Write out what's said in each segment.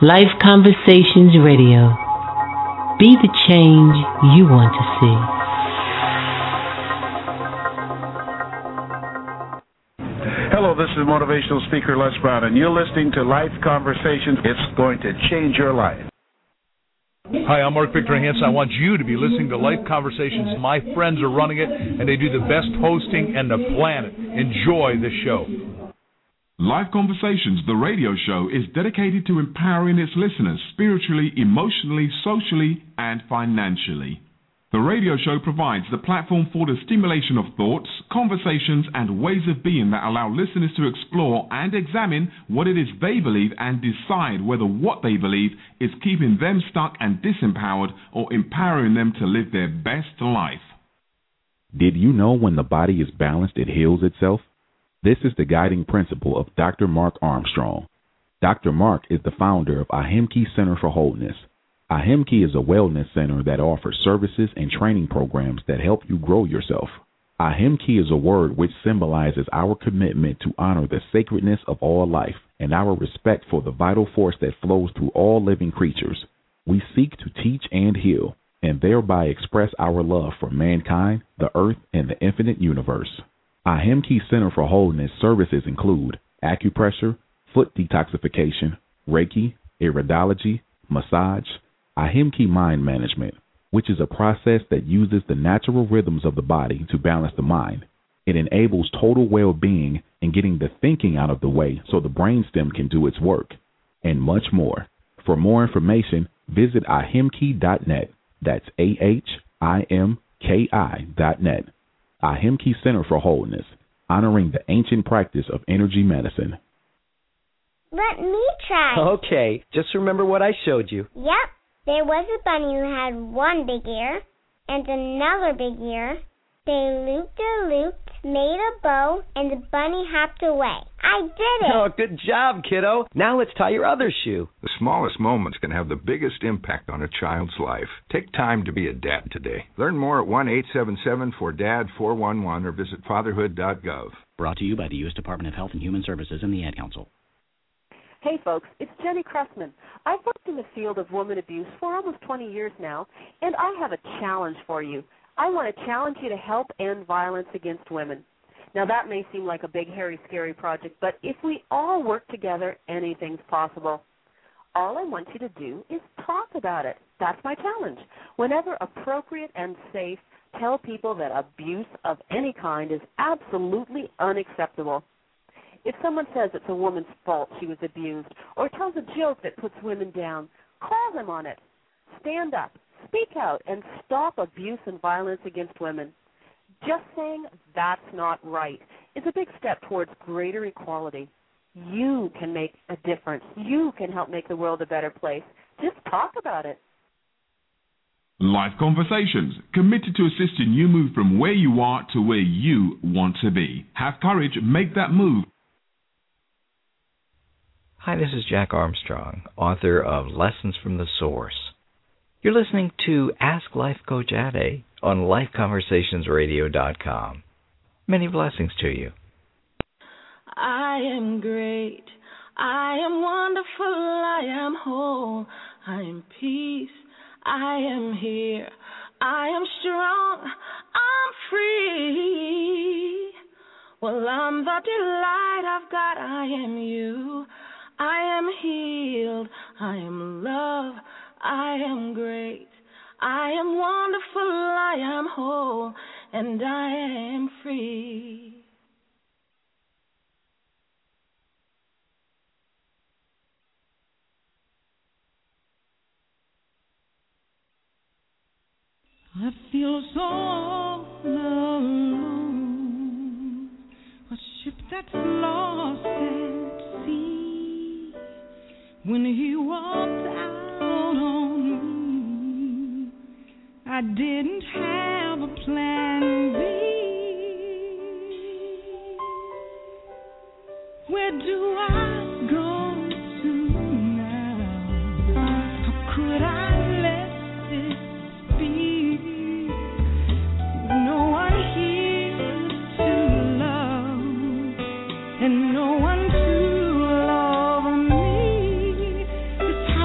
Life Conversations Radio. Be the change you want to see. Hello, this is motivational speaker Les Brown, and you're listening to Life Conversations. It's going to change your life. Hi, I'm Mark Victor Hansen. I want you to be listening to Life Conversations. My friends are running it, and they do the best hosting in the planet. Enjoy the show. Life Conversations, the radio show, is dedicated to empowering its listeners spiritually, emotionally, socially, and financially. The radio show provides the platform for the stimulation of thoughts, conversations, and ways of being that allow listeners to explore and examine what it is they believe and decide whether what they believe is keeping them stuck and disempowered or empowering them to live their best life. Did you know when the body is balanced, it heals itself? This is the guiding principle of Dr. Mark Armstrong. Dr. Mark is the founder of Ahimki Center for Wholeness. Ahimki is a wellness center that offers services and training programs that help you grow yourself. Ahimki is a word which symbolizes our commitment to honor the sacredness of all life and our respect for the vital force that flows through all living creatures. We seek to teach and heal, and thereby express our love for mankind, the earth, and the infinite universe. Ahimki Center for Wholeness services include acupressure, foot detoxification, Reiki, iridology, massage, Ahimki Mind Management, which is a process that uses the natural rhythms of the body to balance the mind. It enables total well-being and getting the thinking out of the way so the brainstem can do its work, and much more. For more information, visit ahimki.net. That's AHIMKI.net. Ahimki Center for Wholeness, honoring the ancient practice of energy medicine. Let me try. Okay, just remember what I showed you. Yep. There was a bunny who had one big ear and another big ear. They looped, made a bow, and the bunny hopped away. I did it! Oh, good job, kiddo. Now let's tie your other shoe. The smallest moments can have the biggest impact on a child's life. Take time to be a dad today. Learn more at 1-877-4DAD-411 or visit fatherhood.gov. Brought to you by the U.S. Department of Health and Human Services and the Ad Council. Hey, folks, it's Jenny Cressman. I've worked in the field of woman abuse for almost 20 years now, and I have a challenge for you. I want to challenge you to help end violence against women. Now, that may seem like a big, hairy, scary project, but if we all work together, anything's possible. All I want you to do is talk about it. That's my challenge. Whenever appropriate and safe, tell people that abuse of any kind is absolutely unacceptable. If someone says it's a woman's fault she was abused or tells a joke that puts women down, call them on it. Stand up, speak out, and stop abuse and violence against women. Just saying that's not right is a big step towards greater equality. You can make a difference. You can help make the world a better place. Just talk about it. Life Conversations, committed to assisting you move from where you are to where you want to be. Have courage, make that move. Hi, this is Jack Armstrong, author of Lessons from the Source. You're listening to Ask Life Coach Ade on LifeConversationsRadio.com. Many blessings to you. I am great. I am wonderful. I am whole. I am peace. I am here. I am strong. I'm free. Well, I'm the delight of God. I am you. I am healed, I am love, I am great, I am wonderful, I am whole, and I am free. I feel so alone, a ship that's lost at sea. When he walked out on me, I didn't have a plan B. Where do I go to now? How could I let this be? No one here to love, and no one to love me. This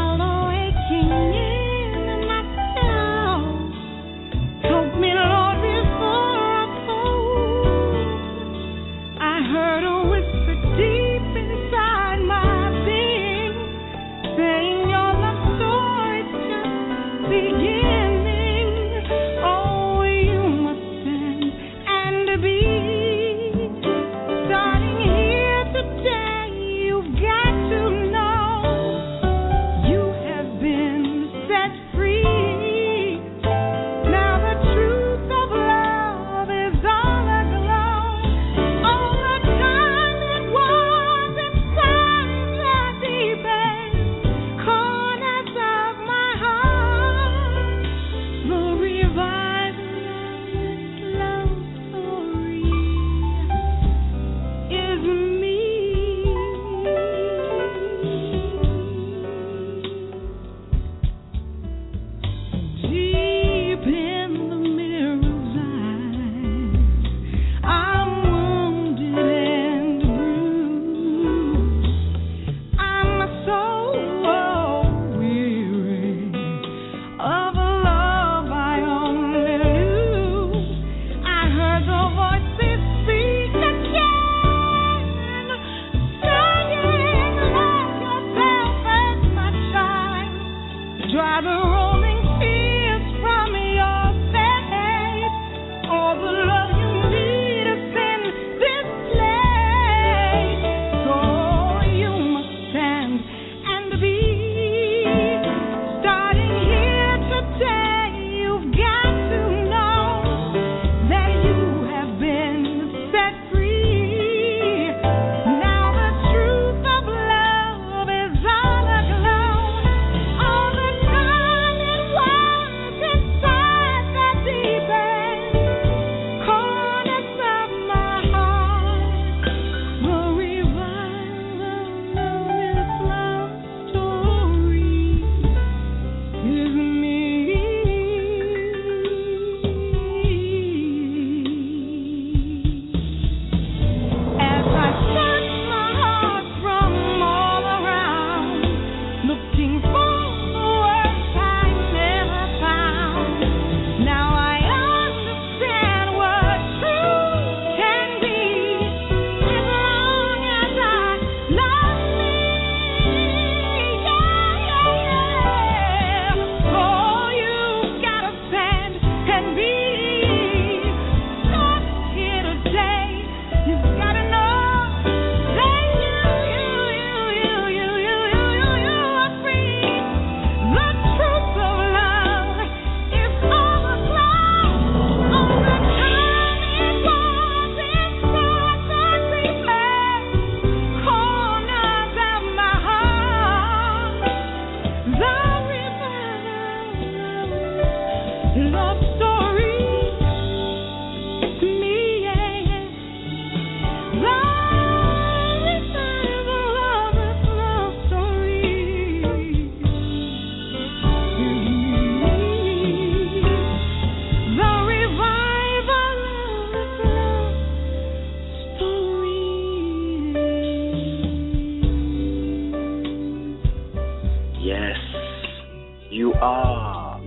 are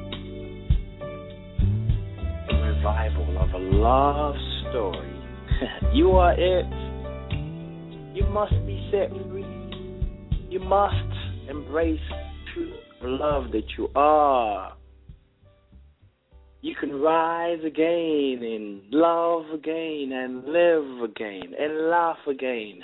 the revival of a love story. You are it. You must be set free. You must embrace true love that you are. You can rise again and love again and live again and laugh again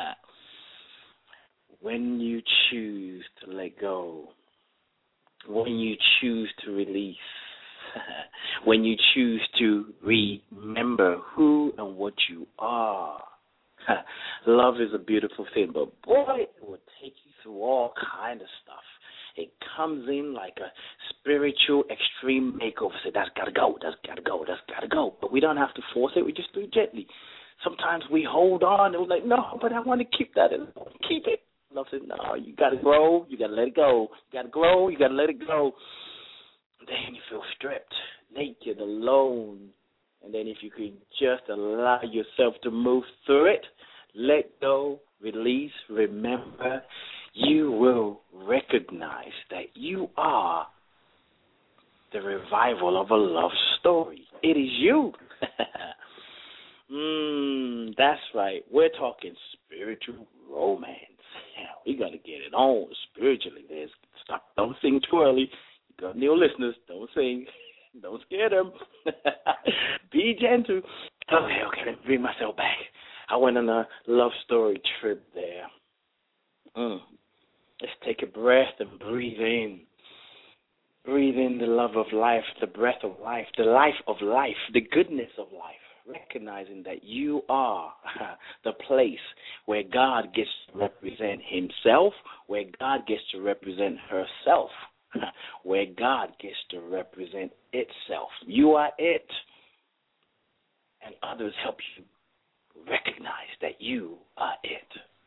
when you choose to let go, when you choose to release, when you choose to remember who and what you are. Love is a beautiful thing, but boy, it will take you through all kind of stuff. It comes in like a spiritual extreme makeover. Say, that's got to go, that's got to go, that's got to go. But we don't have to force it. We just do it gently. Sometimes we hold on and we're like, no, but I want to keep that. Keep it. Love says, no, you got to grow. You got to let it go. You got to grow. You got to let it go. Then you feel stripped, naked, alone. And then if you could just allow yourself to move through it, let go, release, remember, you will recognize that you are the revival of a love story. It is you. That's right. We're talking spiritual romance. We got to get it on spiritually. Don't sing too early. You got new listeners. Don't sing. Don't scare them. Be gentle. Okay, let me bring myself back. I went on a love story trip there. Let's take a breath and breathe in. Breathe in the love of life, the breath of life, the life of life, the goodness of life. Recognizing that you are the place where God gets to represent himself, where God gets to represent herself, where God gets to represent itself. You are it. And others help you recognize that you are it.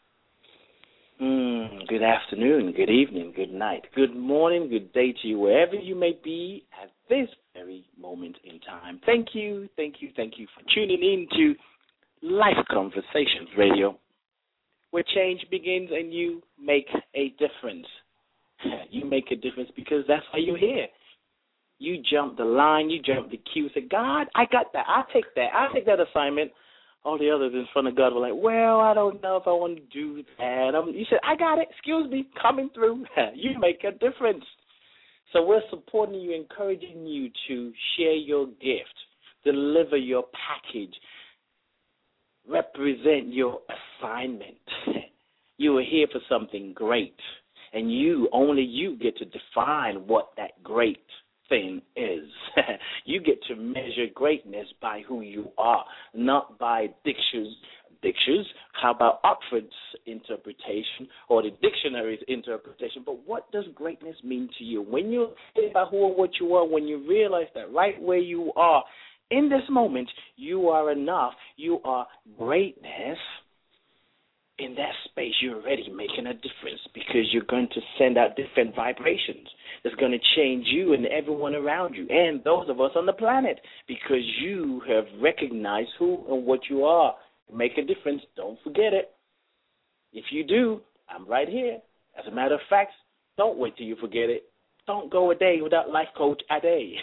Good afternoon, good evening, good night, good morning, good day to you, wherever you may be at this very moment in time. Thank you for tuning in to Life Conversations Radio, where change begins and you make a difference. You make a difference because that's why you're here. You jump the line, you jump the queue, say, God, I got that. I'll take that assignment. All the others in front of God were like, well, I don't know if I want to do that. You said, I got it. Excuse me, coming through. You make a difference. So we're supporting you, encouraging you to share your gift, deliver your package, represent your assignment. You are here for something great, and only you get to define what that great thing is. You get to measure greatness by who you are, not by dictions. How about Oxford's interpretation or the dictionary's interpretation? But what does greatness mean to you? When you think about who and what you are, when you realize that right where you are, in this moment, you are enough, you are greatness. In that space, you're already making a difference because you're going to send out different vibrations. It's going to change you and everyone around you and those of us on the planet because you have recognized who and what you are. Make a difference. Don't forget it. If you do, I'm right here. As a matter of fact, don't wait till you forget it. Don't go a day without Life Coach Ade.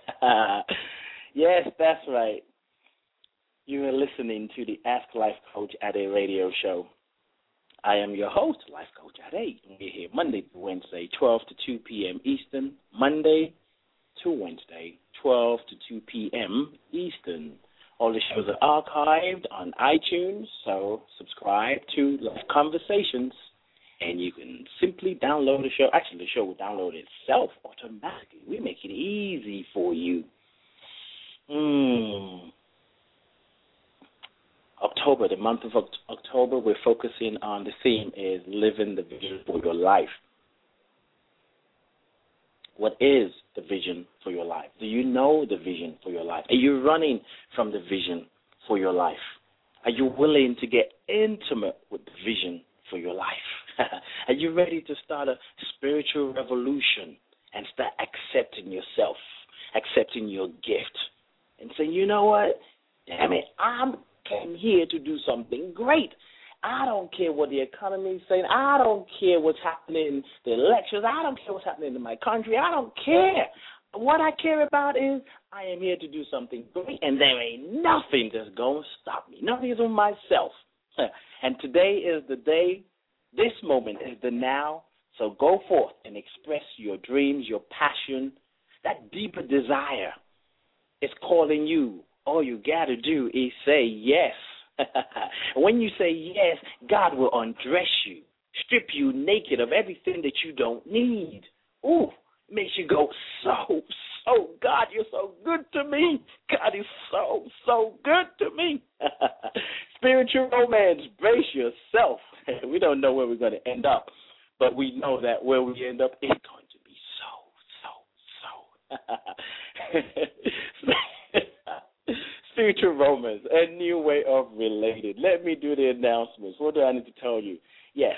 Yes, that's right. You are listening to the Ask Life Coach Ade radio show. I am your host, Life Coach Ade. We're here Monday to Wednesday, 12 to 2 p.m. Eastern. Monday to Wednesday, 12 to 2 p.m. Eastern. All the shows are archived on iTunes, so subscribe to Life Conversations, and you can simply download the show. Actually, the show will download itself automatically. We make it easy for you. October, the month of October, we're focusing on the theme is living the vision for your life. What is the vision for your life? Do you know the vision for your life? Are you running from the vision for your life? Are you willing to get intimate with the vision for your life? Are you ready to start a spiritual revolution and start accepting yourself, accepting your gift, and saying, you know what? Damn it, I came here to do something great. I don't care what the economy is saying. I don't care what's happening in the elections. I don't care what's happening in my country. I don't care. What I care about is I am here to do something great, and there ain't nothing that's going to stop me. Nothing is on myself. And today is the day. This moment is the now. So go forth and express your dreams, your passion, that deeper desire. It's calling you. All you got to do is say yes. When you say yes, God will undress you, strip you naked of everything that you don't need. Ooh, makes you go, so, God, you're so good to me. God is so good to me. Spiritual romance, brace yourself. We don't know where we're going to end up, but we know that where we end up is going to be so. Spiritual romance, a new way of relating. Let me do the announcements. What do I need to tell you? Yes,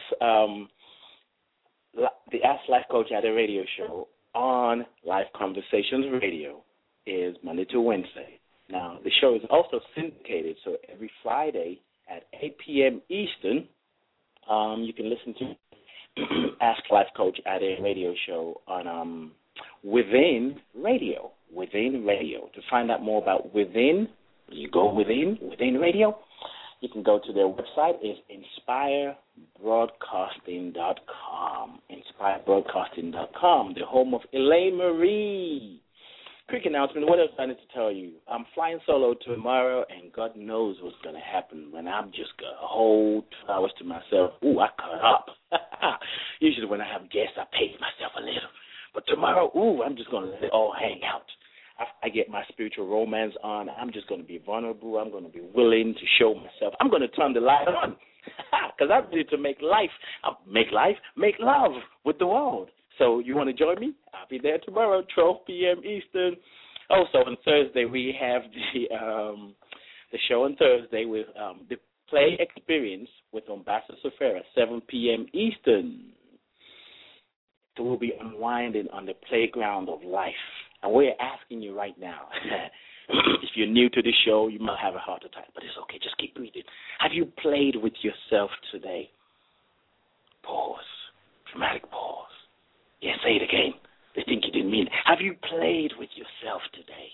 the Ask Life Coach at a radio show on Life Conversations Radio is Monday to Wednesday. Now, the show is also syndicated, so every Friday at 8 p.m. Eastern, you can listen to Ask Life Coach at a radio show on Within Radio. Within Radio. To find out more about Within, you go Within Radio. You can go to their website. It's inspirebroadcasting.com. Inspirebroadcasting.com, the home of Elaine Marie. Quick announcement. What else I need to tell you? I'm flying solo tomorrow, and God knows what's going to happen when I'm just got a whole 2 hours to myself. Ooh, I cut up. Usually when I have guests, I pace myself a little. But tomorrow, I'm just going to let it all hang out. I get my spiritual romance on. I'm just going to be vulnerable. I'm going to be willing to show myself. I'm going to turn the light on because I'm ready to make love with the world. So you want to join me? I'll be there tomorrow, 12 p.m. Eastern. Also on Thursday, we have the show on Thursday with the Play Experience with Ambassador Safera, 7 p.m. Eastern. So we'll be unwinding on the playground of life. And we're asking you right now, if you're new to the show, you might have a heart attack, but it's okay. Just keep breathing. Have you played with yourself today? Pause. Dramatic pause. Yeah, say it again. They think you didn't mean it. Have you played with yourself today?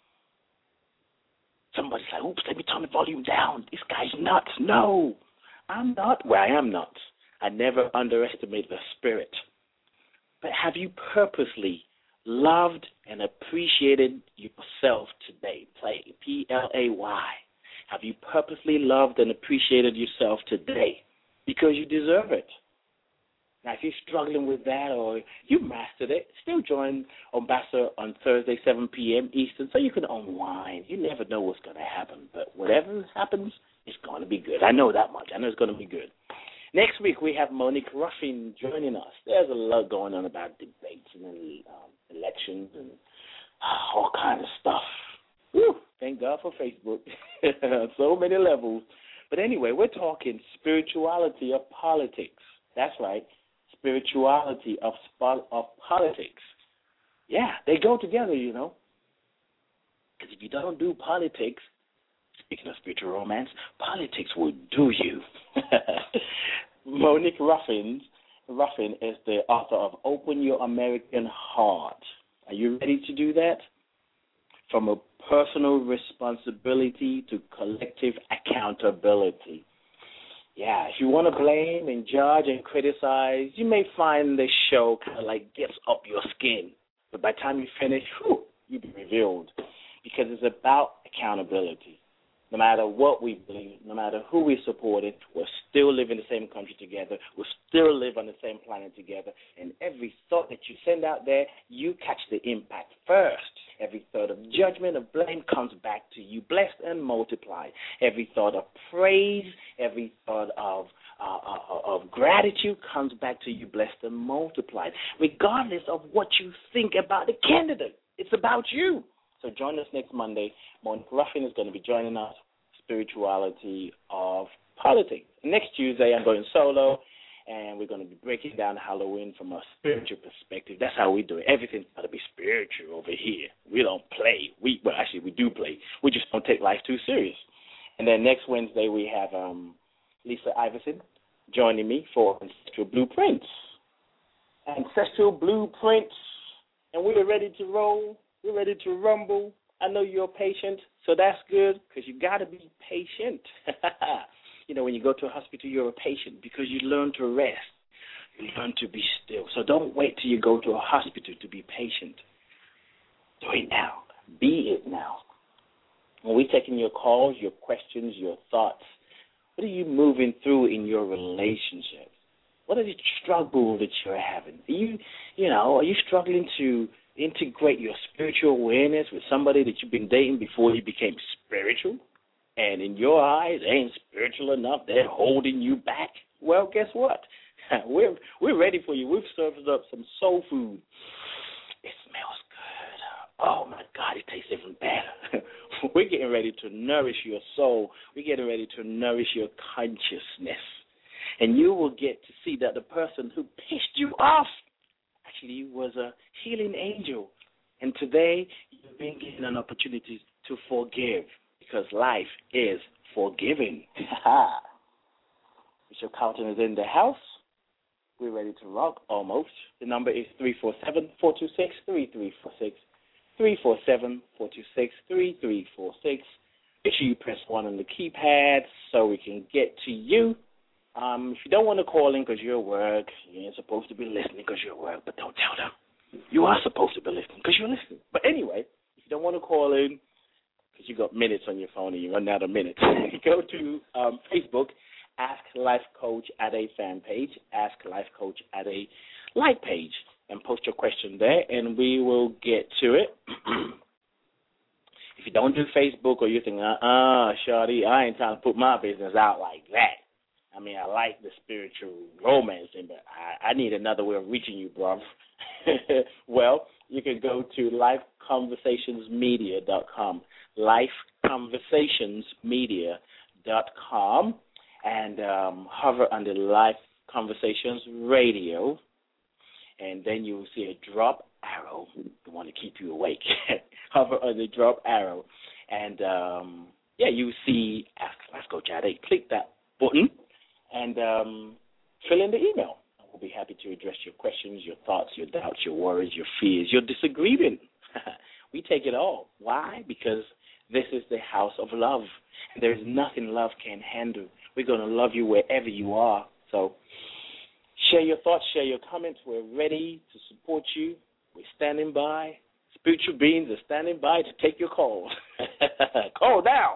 Somebody's like, oops, let me turn the volume down. This guy's nuts. No, I'm not. Well, I am not. I never underestimate the spirit. But have you purposely loved and appreciated yourself today? Play, P-L-A-Y. Have you purposely loved and appreciated yourself today? Because you deserve it. Now, if you're struggling with that or you mastered it, still join Ambassador on Thursday, 7 p.m. Eastern, so you can unwind. You never know what's going to happen, but whatever happens, it's going to be good. I know that much. I know it's going to be good. Next week, we have Monique Ruffin joining us. There's a lot going on about debates and elections and all kinds of stuff. Whew, thank God for Facebook. So many levels. But anyway, we're talking spirituality of politics. That's right, spirituality of politics. Yeah, they go together, you know. Because if you don't do politics, speaking of spiritual romance, politics will do you. Monique Ruffin is the author of Open Your American Heart. Are you ready to do that? From a personal responsibility to collective accountability. Yeah, if you want to blame and judge and criticize, you may find this show kind of like gets up your skin. But by the time you finish, you'll be revealed. Because it's about accountability. No matter what we believe, no matter who we supported, we're still living in the same country together. We still live on the same planet together. And every thought that you send out there, you catch the impact first. Every thought of judgment, of blame comes back to you, blessed and multiplied. Every thought of praise, every thought of gratitude comes back to you, blessed and multiplied. Regardless of what you think about the candidate, it's about you. So join us next Monday. Monique Ruffin is going to be joining us, Spirituality of Politics. Next Tuesday, I'm going solo, and we're going to be breaking down Halloween from a spiritual perspective. That's how we do it. Everything's got to be spiritual over here. We don't play. We do play. We just don't take life too serious. And then next Wednesday, we have Lisa Iverson, joining me for Ancestral Blueprints. Ancestral Blueprints, and we're ready to roll. We're ready to rumble. I know you're patient, so that's good because you got to be patient. You know, when you go to a hospital, you're a patient because you learn to rest. You learn to be still. So don't wait till you go to a hospital to be patient. Do it now. Be it now. When we're taking your calls, your questions, your thoughts, what are you moving through in your relationship? What are the struggle that you're having? Are you struggling to integrate your spiritual awareness with somebody that you've been dating before you became spiritual? And in your eyes, they ain't spiritual enough. They're holding you back. Well, guess what? We're ready for you. We've served up some soul food. It smells good. Oh, my God, it tastes even better. We're getting ready to nourish your soul. We're getting ready to nourish your consciousness. And you will get to see that the person who pissed you off actually was a healing angel. And today, you're being given an opportunity to forgive because life is forgiving. Bishop Carlton is in the house. We're ready to rock almost. The number is 347-426-3346. 347-426-3346. Make sure you press 1 on the keypad so we can get to you. If you don't want to call in because you're at work, you ain't supposed to be listening because you're at work, but don't tell them. You are supposed to be listening because you're listening. But anyway, if you don't want to call in because you got minutes on your phone and you run out of minutes, go to Facebook, Ask Life Coach at a fan page, Ask Life Coach at a like page, and post your question there, and we will get to it. If you don't do Facebook or you think, shawty, I ain't trying to put my business out like that. I mean, I like the spiritual romance thing, but I need another way of reaching you, bruv. Well, you can go to lifeconversationsmedia.com, lifeconversationsmedia.com, and hover under Life Conversations Radio, and then you will see a drop arrow. We want to keep you awake. Hover on the drop arrow, and you will see Ask Life Coach at 8. Click that button and fill in the email. We'll be happy to address your questions, your thoughts, your doubts, your worries, your fears, your disagreement. We take it all. Why? Because this is the house of love. There is nothing love can handle. We're going to love you wherever you are. So share your thoughts, share your comments. We're ready to support you. We're standing by. Spiritual beings are standing by to take your calls. Call now,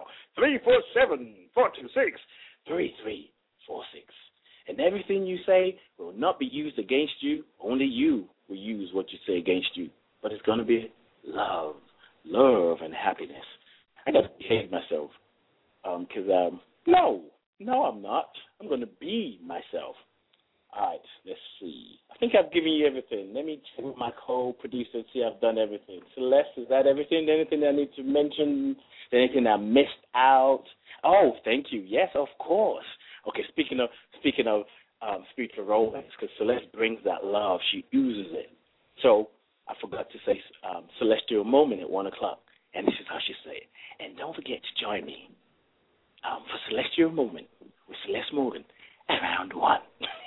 347-426-3346. And everything you say will not be used against you. Only you will use what you say against you. But it's going to be love, and happiness. I got to behave myself. Because, no, I'm not. I'm going to be myself. All right, let's see. I think I've given you everything. Let me check with my co-producer and see I've done everything. Celeste, is that everything? Anything I need to mention? Anything I missed out? Oh, thank you. Yes, of course. Okay, speaking of spiritual romance, because Celeste brings that love. She oozes it. So I forgot to say Celestial Moment at 1 o'clock, and this is how she said it. And don't forget to join me for Celestial Moment with Celeste Morgan around 1.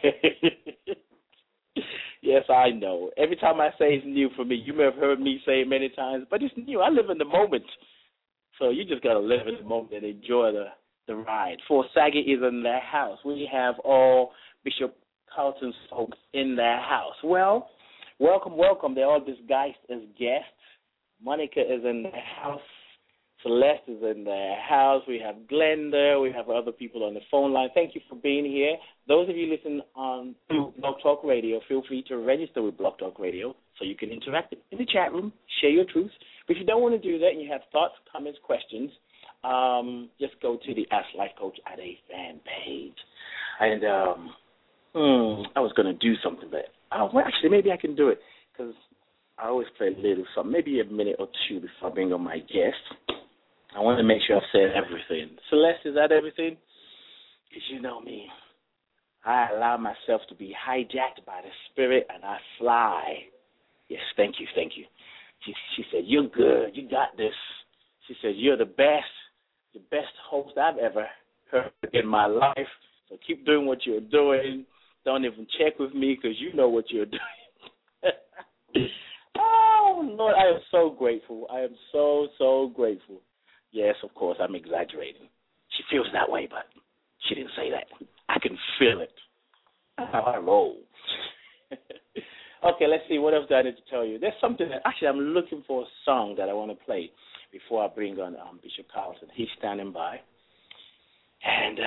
Yes, I know. Every time I say it's new for me, you may have heard me say it many times, but it's new. I live in the moment. So you just got to live in the moment and enjoy the ride. For Saget is in their house. We have all Bishop Carlton's folks in their house. Well, welcome. They're all disguised as guests. Monica is in their house. Celeste is in their house. We have Glenda. We have other people on the phone line. Thank you for being here. Those of you listening on to Blog Talk Radio, feel free to register with Blog Talk Radio so you can interact in the chat room, share your truths. But if you don't want to do that and you have thoughts, comments, questions, just go to the Ask Life Coach at a fan page. And I was going to do something, but actually maybe I can do it because I always play a little something, maybe a minute or two before I bring on my guest. I want to make sure I've said everything. Celeste, is that everything? Because you know me. I allow myself to be hijacked by the spirit, and I fly. Yes, thank you. She said, you're good. You got this. She said, you're the best host I've ever heard in my life. So keep doing what you're doing. Don't even check with me because you know what you're doing. Oh, Lord, I am so grateful. I am so, so grateful. Yes, of course, I'm exaggerating. She feels that way, but she didn't say that. I can feel it. That's how I roll. Okay, let's see. What else do I need to tell you? There's something that, actually, I'm looking for a song that I want to play before I bring on Bishop Carlton. He's standing by. And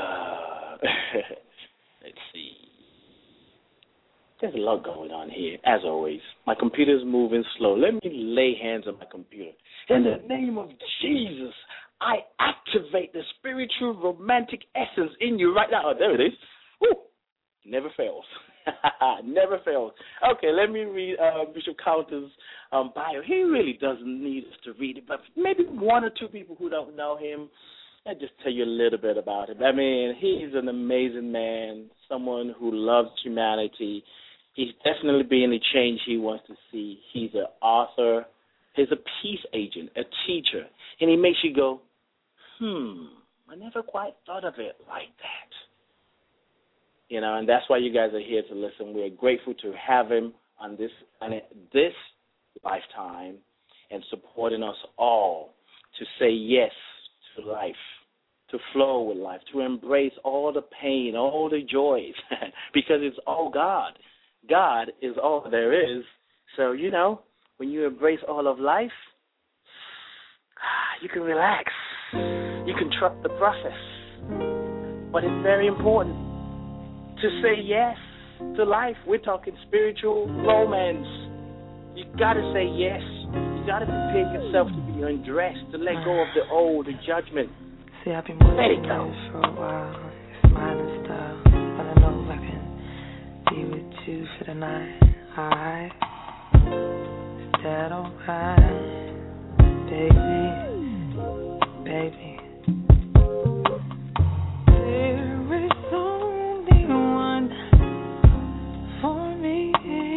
let's see. There's a lot going on here, as always. My computer's moving slow. Let me lay hands on my computer. In the name of Jesus, I activate the spiritual romantic essence in you right now. Oh, there it is. Woo! Never fails. Never fails. Okay, let me read Bishop Carlton's bio. He really doesn't need us to read it, but maybe one or two people who don't know him, I'll just tell you a little bit about him. I mean, he's an amazing man, someone who loves humanity. He's definitely being the change he wants to see. He's an author. He's a peace agent, a teacher. And he makes you go, I never quite thought of it like that. You know, and that's why you guys are here to listen. We're grateful to have him on this lifetime and supporting us all to say yes to life, to flow with life, to embrace all the pain, all the joys, because it's all God. God is all there is. So, you know, when you embrace all of life, you can relax. You can trust the process. But it's very important to say yes to life. We're talking spiritual romance. You got to say yes. You got to prepare yourself to be undressed, to let go of the old, the judgment. See, I've been working on this for a while. It's mine and stuff. But I know I can be with you for the night. Alright? Is that alright? Baby. Baby. There is only one for me.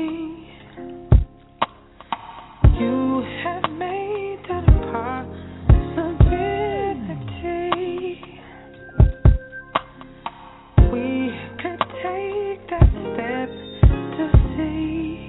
You have made that a possibility. We could take that step to see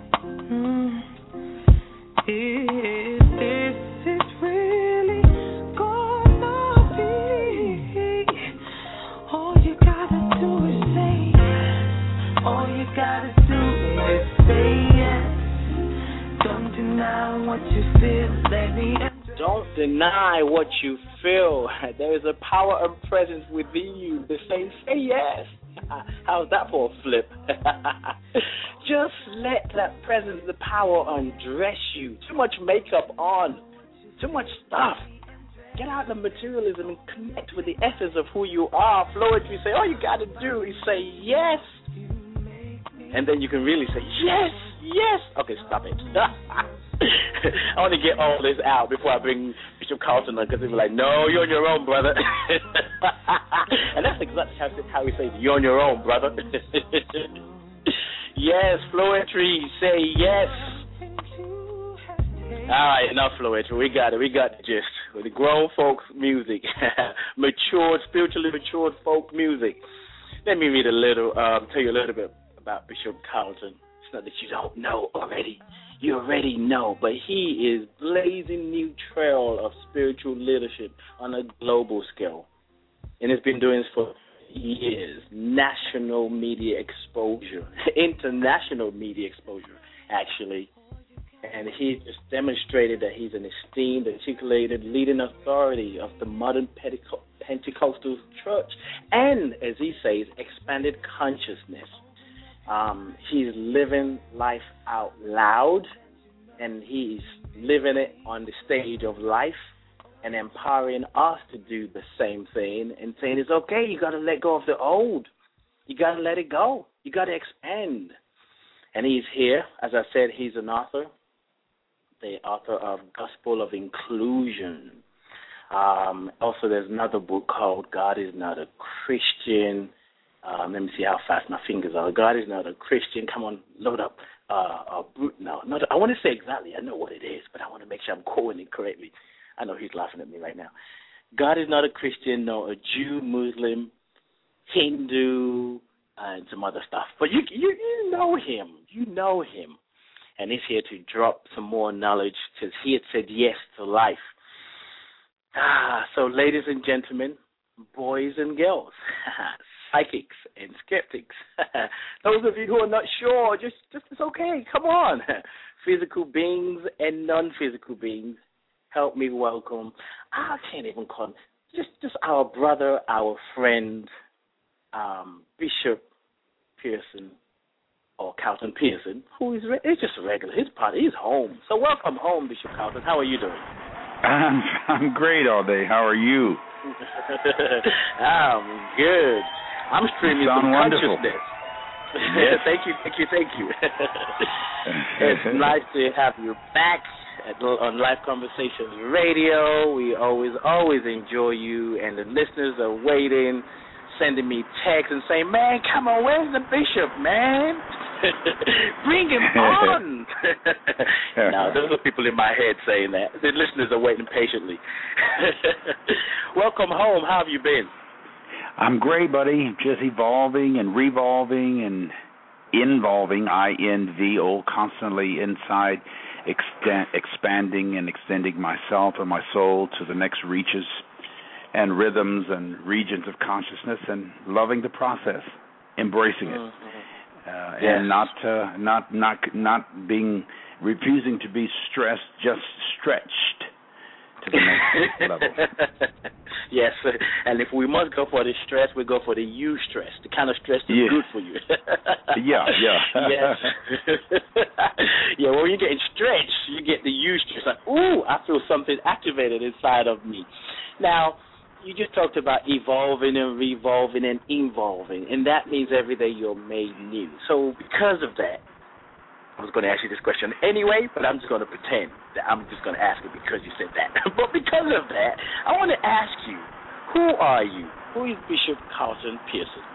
if this is really gonna be. All you gotta do is say yes. All you gotta do is say yes. Don't deny what you feel, baby. Don't deny what you feel. There is a power and presence within you that says, say yes. How's that for a flip? Just let that presence, the power, undress you. Too much makeup on. Too much stuff. Get out the materialism and connect with the essence of who you are. Flow it. You say, all you got to do is say yes. And then you can really say, yes, yes. Okay, stop it. I want to get all this out before I bring Bishop Carlton on, because he'll be like, no, you're on your own, brother. And that's exactly how he says, you're on your own, brother. Yes, Floetry, say yes. All right, enough Floetry. We got it. We got the gist. With the grown folks music, matured, spiritually matured folk music. Let me read a little, tell you a little bit about Bishop Carlton. It's not that you don't know already. You already know, but he is blazing new trail of spiritual leadership on a global scale. And he's been doing this for years. National media exposure, international media exposure, actually. And he just demonstrated that he's an esteemed, articulated, leading authority of the modern Pentecostal church. And, as he says, expanded consciousness. He's living life out loud, and he's living it on the stage of life and empowering us to do the same thing and saying it's okay, you got to let go of the old. You got to let it go. You got to expand. And he's here. As I said, he's an author, the author of Gospel of Inclusion. Also, there's another book called God is Not a Christian. Let me see how fast my fingers are. God is Not a Christian. Come on, load up. No, I want to say exactly. I know what it is, but I want to make sure I'm quoting it correctly. I know he's laughing at me right now. God is not a Christian, nor a Jew, Muslim, Hindu, and some other stuff. But you know him. You know him. And he's here to drop some more knowledge because he had said yes to life. So ladies and gentlemen, boys and girls, psychics and skeptics, those of you who are not sure, just it's okay. Come on. Physical beings and non-physical beings, help me welcome. I can't even call him. Just our brother, our friend, Bishop Pearson, or Carlton Pearson, who is just a regular. His party, he's home. So welcome home, Bishop Carlton. How are you doing? I'm great all day. How are you? I'm good. I'm streaming some consciousness. Yes. Thank you. It's nice to have you back on Life Conversations Radio. We always enjoy you, and the listeners are waiting, sending me texts and saying, man, come on, where's the bishop, man? Bring him on. Now, those are people in my head saying that. The listeners are waiting patiently. Welcome home. How have you been? I'm great, buddy. Just evolving and revolving and involving, INVO, constantly inside, expanding and extending myself and my soul to the next reaches and rhythms and regions of consciousness, and loving the process, embracing it, and not being, refusing to be stressed, just stretched to the next level. Yes, and if we must go for the stress, we go for the you stress, the kind of stress that's good for you. Yeah. Yes. Yeah, when you're getting stretched, you get the you stress. Like, ooh, I feel something activated inside of me. Now, you just talked about evolving and revolving and evolving, and that means every day you're made new. So because of that, I was going to ask you this question anyway, but I'm just going to pretend that I'm just going to ask it because you said that. But because of that, I want to ask you, who are you? Who is Bishop Carlton Pearson?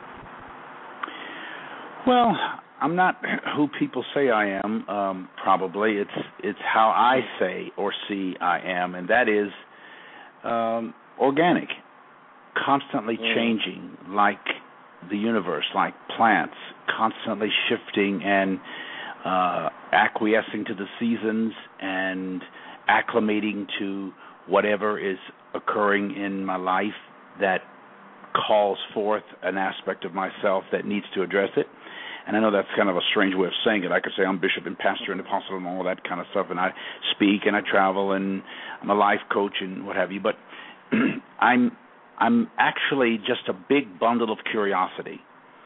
Well, I'm not who people say I am, probably. It's how I say or see I am, and that is organic, constantly changing, like the universe, like plants, constantly shifting and acquiescing to the seasons and acclimating to whatever is occurring in my life that calls forth an aspect of myself that needs to address it. And I know that's kind of a strange way of saying it. I could say I'm bishop and pastor and apostle and all that kind of stuff, and I speak and I travel and I'm a life coach and what have you, but I'm actually just a big bundle of curiosity.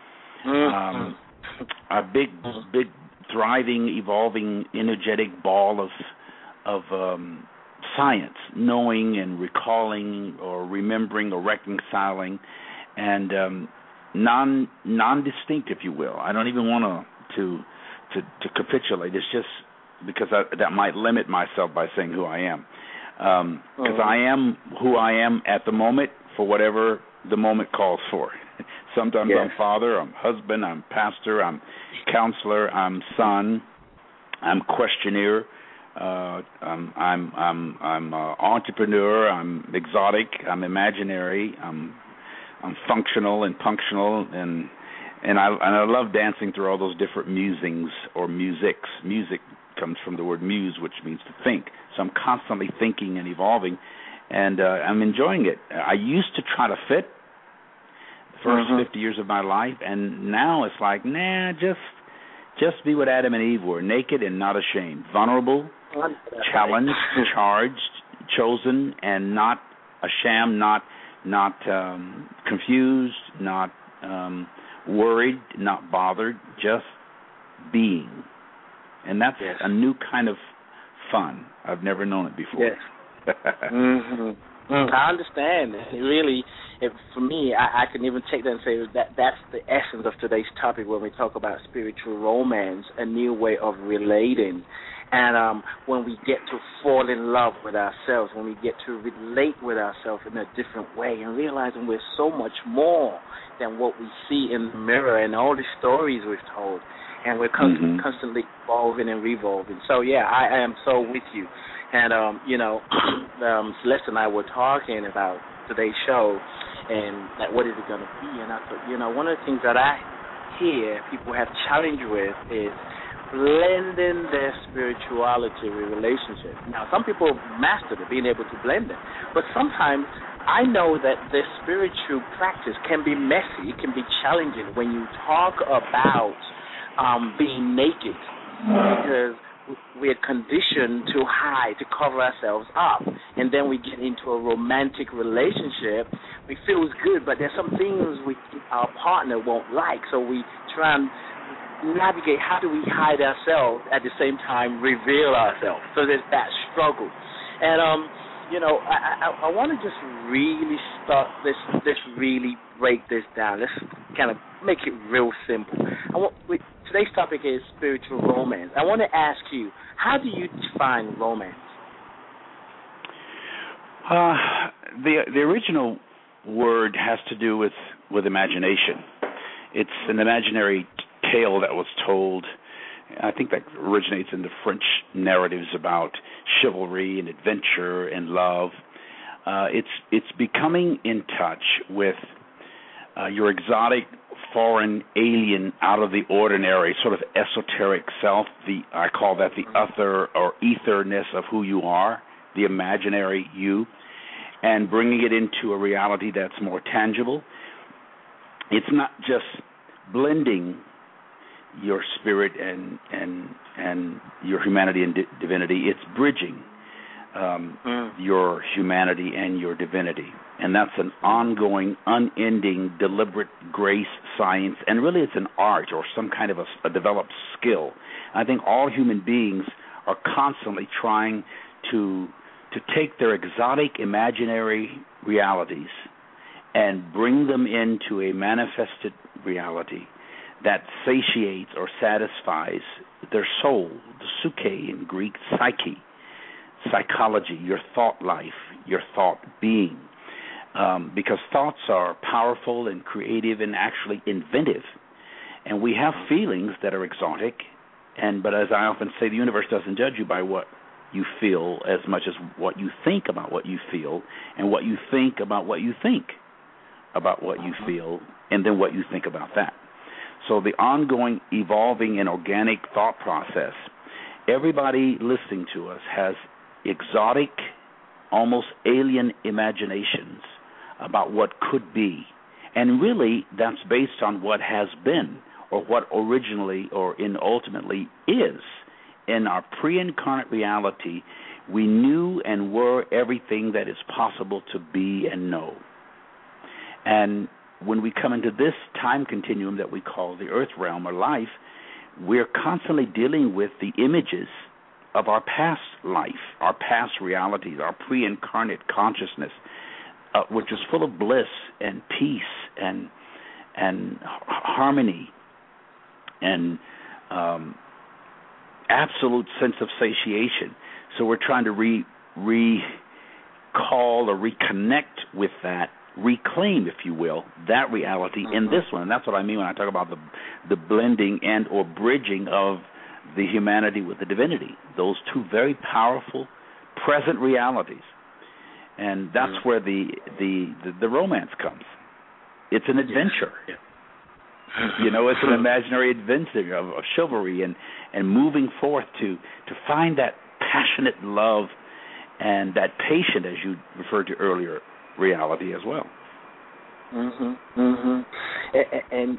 A big thriving, evolving, energetic ball of science, knowing and recalling or remembering or reconciling, and non-distinct, if you will. I don't even want to capitulate. It's just because that might limit myself by saying who I am. Because I am who I am at the moment for whatever the moment calls for. Sometimes I'm father, I'm husband, I'm pastor, I'm counselor, I'm son, I'm questionnaire, I'm entrepreneur, I'm exotic, I'm imaginary, I'm functional and punctional, and I love dancing through all those different musings or musics. Music comes from the word muse, which means to think. So I'm constantly thinking and evolving, and I'm enjoying it. I used to try to fit the first 50 years of my life, and now it's like, nah, just be what Adam and Eve were, naked and not ashamed, vulnerable, challenged, charged, chosen, and not a sham, not confused, not worried, not bothered, just being. And that's a new kind of fun. I've never known it before. Yes. I understand. Really, for me, I can even take that and say that's the essence of today's topic when we talk about spiritual romance, a new way of relating. And when we get to fall in love with ourselves, when we get to relate with ourselves in a different way and realizing we're so much more than what we see in the mirror and all the stories we've told. And we're constantly evolving and revolving. So, yeah, I am so with you. And, Celeste and I were talking about today's show, and like, what is it going to be? And I thought, one of the things that I hear people have challenge with is blending their spirituality with relationships. Now, some people master it, being able to blend it, but sometimes I know that the spiritual practice can be messy. It can be challenging when you talk about being naked, because we're conditioned to hide, to cover ourselves up, and then we get into a romantic relationship. It feels good, but there's some things our partner won't like, so we try and navigate how do we hide ourselves at the same time reveal ourselves. So there's that struggle. And, I want to just really start let's really break this down. Let's kind of make it real simple. Today's topic is spiritual romance. I want to ask you, how do you define romance? The original word has to do with imagination. It's an imaginary tale that was told. I think that originates in the French narratives about chivalry and adventure and love. It's becoming in touch with your exotic, foreign, alien, out of the ordinary, sort of esoteric self. I call that the other or etherness of who you are, the imaginary you, and bringing it into a reality that's more tangible. It's not just blending your spirit and your humanity and divinity. It's bridging your humanity and your divinity. And that's an ongoing, unending, deliberate grace science, and really it's an art or some kind of a developed skill. I think all human beings are constantly trying to take their exotic, imaginary realities and bring them into a manifested reality that satiates or satisfies their soul, the psyche in Greek, psyche, psychology, your thought life, your thought being. Because thoughts are powerful and creative and actually inventive. And we have feelings that are exotic, but as I often say, the universe doesn't judge you by what you feel as much as what you think about what you feel, and what you think about what you think about what you feel, and then what you think about that. So the ongoing, evolving, and organic thought process, everybody listening to us has exotic, almost alien imaginations about what could be. And really, that's based on what has been, or what originally or ultimately is. In our pre-incarnate reality, we knew and were everything that is possible to be and know. And when we come into this time continuum that we call the earth realm or life, we're constantly dealing with the images of our past life, our past realities, our pre-incarnate consciousness, which is full of bliss and peace and harmony and absolute sense of satiation. So we're trying to recall or reconnect with that, reclaim, if you will, that reality in this one. And that's what I mean when I talk about the blending and or bridging of the humanity with the divinity. Those two very powerful present realities. And that's where the romance comes. It's an adventure. Yeah. It's an imaginary adventure of chivalry and moving forth to find that passionate love and that patient, as you referred to earlier, reality as well. And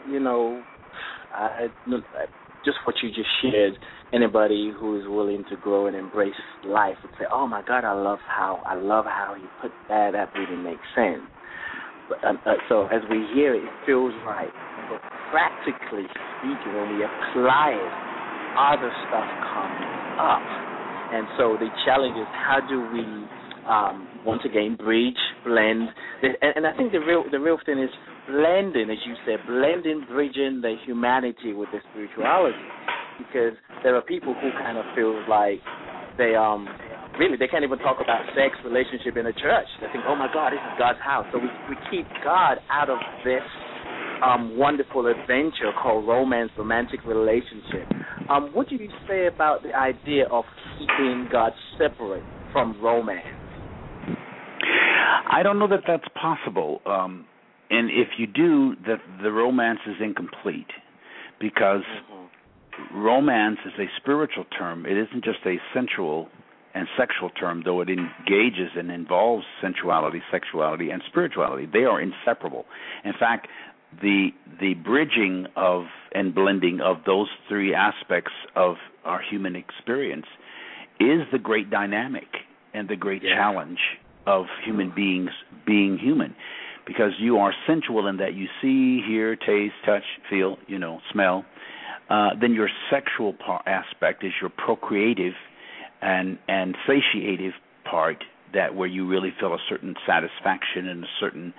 just what you just shared, anybody who is willing to grow and embrace life would say, "Oh my God, I love how you put that. That really makes sense." But so as we hear it, it feels right. But practically speaking, when we apply it, other stuff comes up. And so the challenge is, how do we once again bridge, blend? And I think the real thing is blending, as you said, bridging the humanity with the spirituality. Because there are people who kind of feel like they can't even talk about sex, relationship in a church. They think, oh my God, this is God's house. So we keep God out of this wonderful adventure called romance, romantic relationship. What do you say about the idea of keeping God separate from romance? I don't know that that's possible. And if you do, the romance is incomplete, because romance is a spiritual term. It isn't just a sensual and sexual term, though it engages and involves sensuality, sexuality, and spirituality. They are inseparable. In fact, the bridging of and blending of those three aspects of our human experience is the great dynamic and the great challenge of human beings being human, because you are sensual in that you see, hear, taste, touch, feel, smell. Then your sexual aspect is your procreative and satiative part, that where you really feel a certain satisfaction and a certain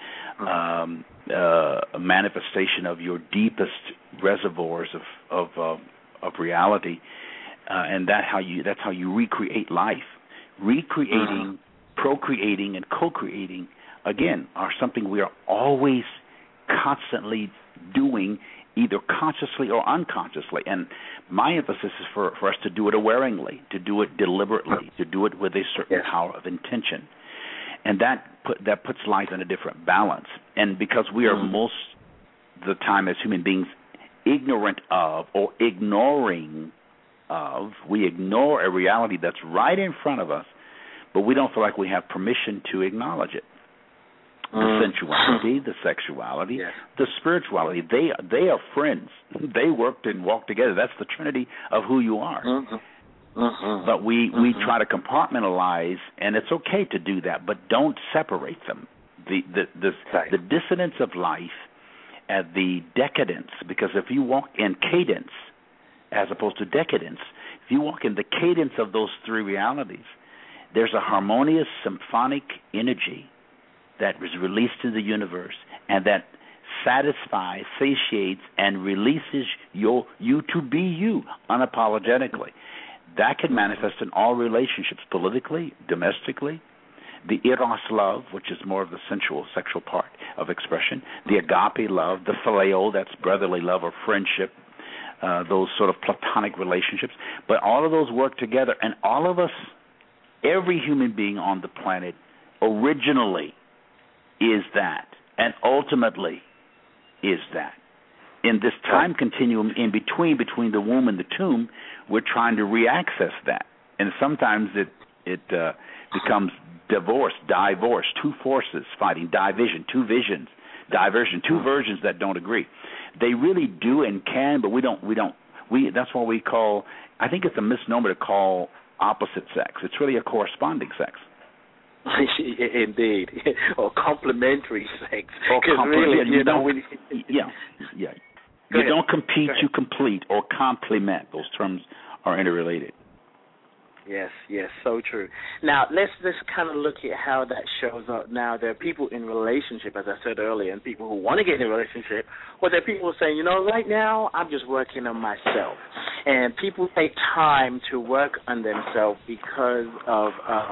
manifestation of your deepest reservoirs of reality, and that's how you recreate life. Recreating, procreating, and co-creating, again, are something we are always constantly doing, either consciously or unconsciously. And my emphasis is for us to do it awareingly, to do it deliberately, to do it with a certain power of intention. And that puts life in a different balance. And because we are most of the time as human beings ignorant of or ignoring of, we ignore a reality that's right in front of us, but we don't feel like we have permission to acknowledge it. The sensuality, the sexuality, the spirituality, they are friends. They work and walk together. That's the trinity of who you are. But we try to compartmentalize, and it's okay to do that, but don't separate them. The dissonance of life and the decadence, because if you walk in cadence as opposed to decadence, if you walk in the cadence of those three realities, there's a harmonious symphonic energy that is released to the universe, and that satisfies, satiates, and releases you to be you unapologetically. That can manifest in all relationships, politically, domestically. The eros love, which is more of the sensual, sexual part of expression. The agape love, the phileo, that's brotherly love or friendship, those sort of platonic relationships. But all of those work together, and all of us, every human being on the planet, originally is that, and ultimately is that. In this time continuum in between the womb and the tomb, we're trying to reaccess that, and sometimes it becomes divorce, two forces fighting, division, two visions, diversion, two versions that don't agree. They really do and can, but we don't. That's why we call. I think it's a misnomer to call opposite sex. It's really a corresponding sex. Indeed, or complementary sex. Or really, you don't compete, you complete, or complement. Those terms are interrelated. Yes, so true. Now, let's kind of look at how that shows up. Now, there are people in relationship, as I said earlier, and people who want to get in a relationship, or there are people who say, right now I'm just working on myself. And people take time to work on themselves because of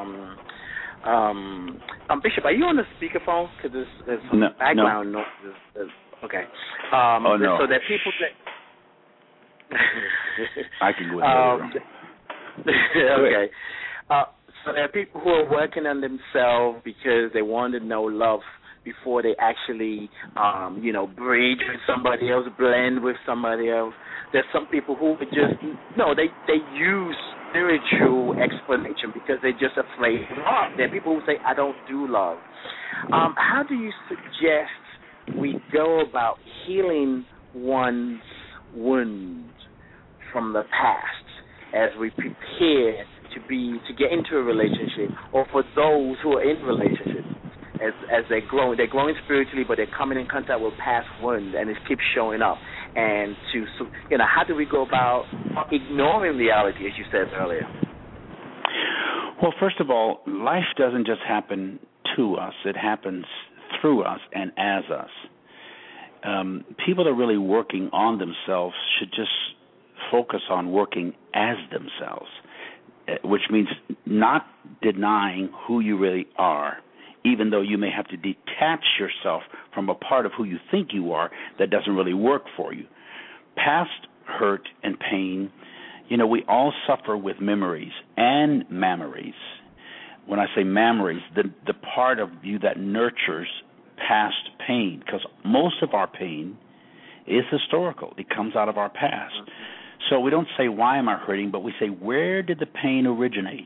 Bishop, are you on the speakerphone? Because there's some background noise. Okay. No. So that people say... I can go ahead. Okay. So there are people who are working on themselves because they want to know love before they actually, bridge with somebody else, blend with somebody else. There's some people who are just, they use spiritual explanation because they're just afraid of love. There are people who say, I don't do love. How do you suggest we go about healing one's wounds from the past as we prepare to get into a relationship, or for those who are in relationships as they're growing spiritually, but they're coming in contact with past wounds, and it keeps showing up. And how do we go about ignoring reality, as you said earlier? Well, first of all, life doesn't just happen to us; it happens through us and as us. People that are really working on themselves should just focus on working as themselves, which means not denying who you really are, even though you may have to detach yourself from a part of who you think you are that doesn't really work for you. Past hurt and pain, we all suffer with memories and memories. When I say memories, the part of you that nurtures past pain, because most of our pain is historical. It comes out of our past. So we don't say, why am I hurting, but we say, where did the pain originate?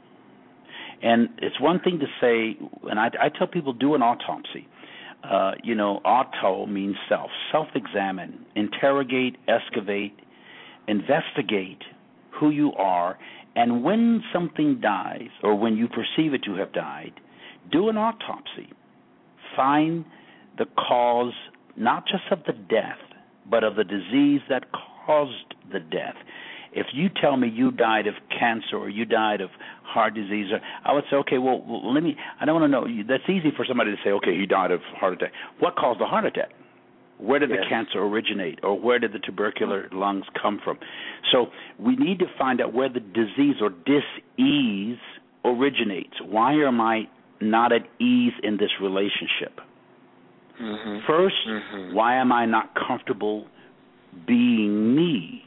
And it's one thing to say, and I tell people, do an autopsy. Auto means self. Self-examine, interrogate, excavate, investigate who you are, and when something dies, or when you perceive it to have died, do an autopsy. Find the cause, not just of the death, but of the disease that caused the death. If you tell me you died of cancer or you died of heart disease, I would say, okay, well, I don't want to know. That's easy for somebody to say, okay, he died of heart attack. What caused the heart attack? Where did the cancer originate, or where did the tubercular lungs come from? So we need to find out where the disease or dis-ease originates. Why am I not at ease in this relationship? Mm-hmm. First, why am I not comfortable being me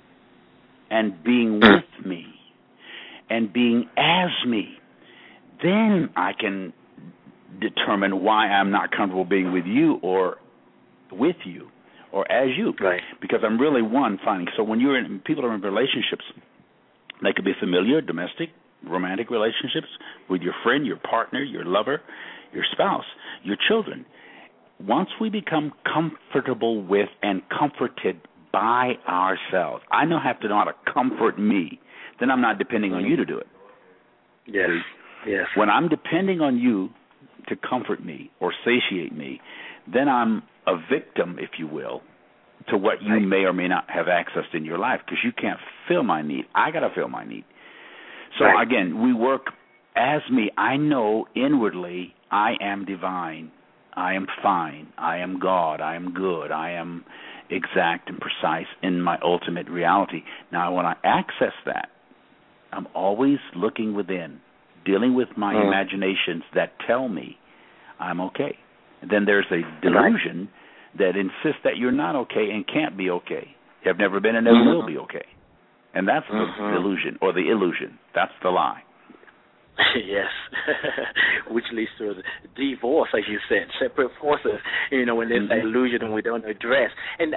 and being with me and being as me? Then I can determine why I'm not comfortable being with you or with you or as you, right? Because I'm really finding. So when people are in relationships, they could be familiar, domestic, romantic relationships with your friend, your partner, your lover, your spouse, your children. Once we become comfortable with and comforted by ourselves, I have to know how to comfort me. Then I'm not depending on you to do it. Yes. Yes. When I'm depending on you to comfort me or satiate me, then I'm a victim, if you will, to what you may or may not have accessed in your life, because you can't fill my need. I got to fill my need. So, again, we work as me. I know inwardly I am divine. I am fine. I am God. I am good. I am exact and precise in my ultimate reality. Now, when I access that, I'm always looking within, dealing with my imaginations that tell me I'm okay. And then there's a delusion that insists that you're not okay and can't be okay. You have never been and never will be okay. And that's the delusion or the illusion. That's the lie. Yes, which leads to divorce, as you said, separate forces, when there's that illusion and we don't address. And,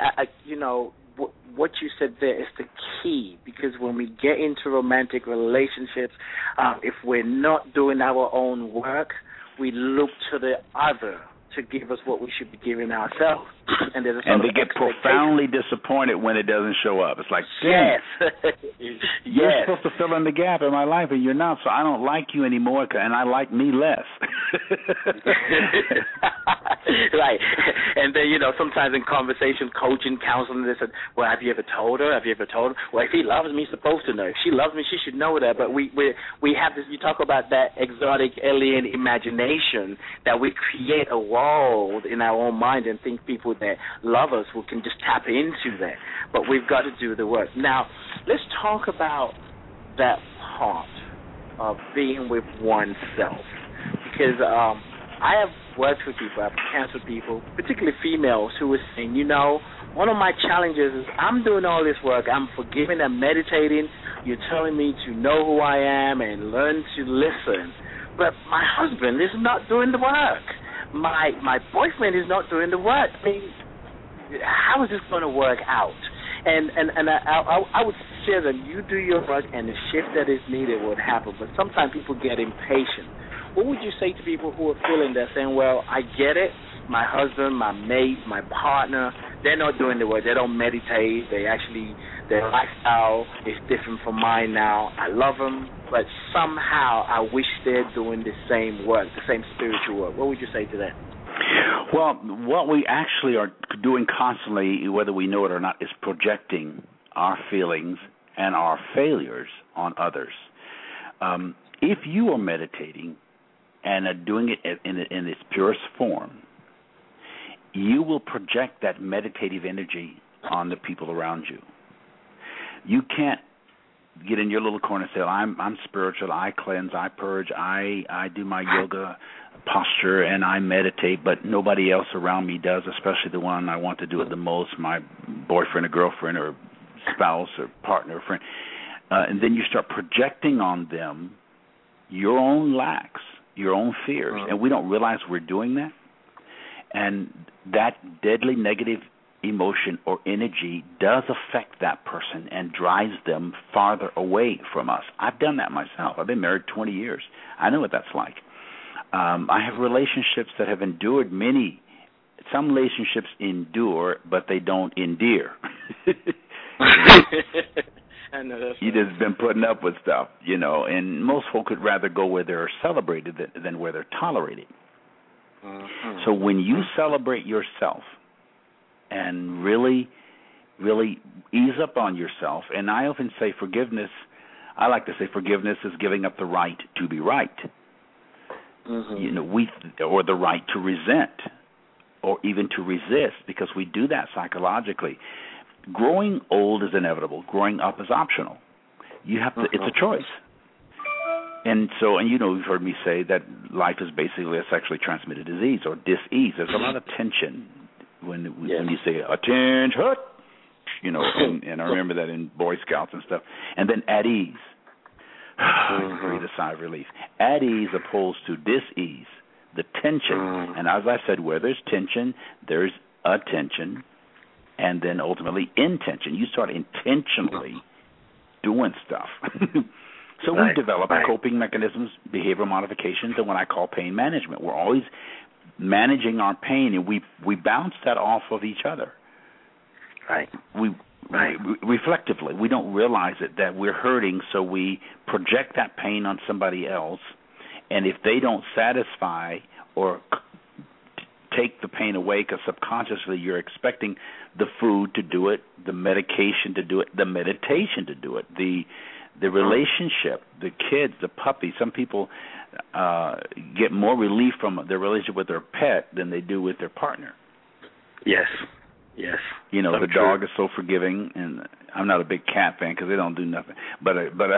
what you said there is the key, because when we get into romantic relationships, if we're not doing our own work, we look to the other to give us what we should be giving ourselves. And we get profoundly disappointed when it doesn't show up. It's like, you're supposed to fill in the gap in my life, and you're not, so I don't like you anymore, and I like me less. Right. And then, sometimes in conversation, coaching, counseling, they said, well, have you ever told her? Have you ever told her? Well, if he loves me, he's supposed to know. If she loves me, she should know that. But we have this, you talk about that exotic alien imagination that we create a world in our own mind and think people that love us who can just tap into that. But we've got to do the work. Now, let's talk about that part of being with oneself. Because I have worked with people, I've counseled people, particularly females, who are saying, one of my challenges is I'm doing all this work, I'm forgiving and meditating, you're telling me to know who I am and learn to listen, but my husband is not doing the work. My boyfriend is not doing the work. I mean, how is this going to work out? And I would share that you do your work and the shift that is needed would happen, but sometimes people get impatient. What would you say to people who are feeling that, saying, well, I get it, my husband, my mate, my partner, they're not doing the work, they don't meditate, their lifestyle is different from mine now, I love them, but somehow I wish they're doing the same work, the same spiritual work. What would you say to that? Well, what we actually are doing constantly, whether we know it or not, is projecting our feelings and our failures on others. If you are meditating and are doing it in its purest form, you will project that meditative energy on the people around you. You can't get in your little corner and say, I'm spiritual, I cleanse, I purge, I do my yoga posture and I meditate, but nobody else around me does, especially the one I want to do it the most, my boyfriend or girlfriend or spouse or partner or friend. And then you start projecting on them your own lacks, your own fears, and we don't realize we're doing that. And that deadly negative emotion or energy does affect that person and drives them farther away from us. I've done that myself. I've been married 20 years. I know what that's like. I have relationships that have endured many. Some relationships endure, but they don't endear. I know that's you just been putting up with stuff, and most folk would rather go where they're celebrated than where they're tolerated. Mm-hmm. So when you celebrate yourself and really, really ease up on yourself, and I often say forgiveness, I like to say forgiveness is giving up the right to be right. Mm-hmm. Or the right to resent or even to resist, because we do that psychologically. Growing old is inevitable. Growing up is optional. You have to. It's a choice. And so, you've heard me say that life is basically a sexually transmitted disease or dis-ease. There's a lot of tension when you say attention, and I remember that in Boy Scouts and stuff. And then at ease. Breathe a sigh of relief. At ease opposed to dis-ease, the tension. And as I said, where there's tension, there's attention, and then ultimately intention. You start intentionally doing stuff. So we've developed coping mechanisms, behavioral modifications, and what I call pain management. We're always managing our pain, and we bounce that off of each other. Right. Reflectively, we don't realize it that we're hurting, so we project that pain on somebody else, and if they don't satisfy or take the pain away, because subconsciously you're expecting the food to do it, the medication to do it, the meditation to do it, the relationship, the kids, the puppy. Some people get more relief from their relationship with their pet than they do with their partner. Yes. The dog is so forgiving, and I'm not a big cat fan because they don't do nothing. But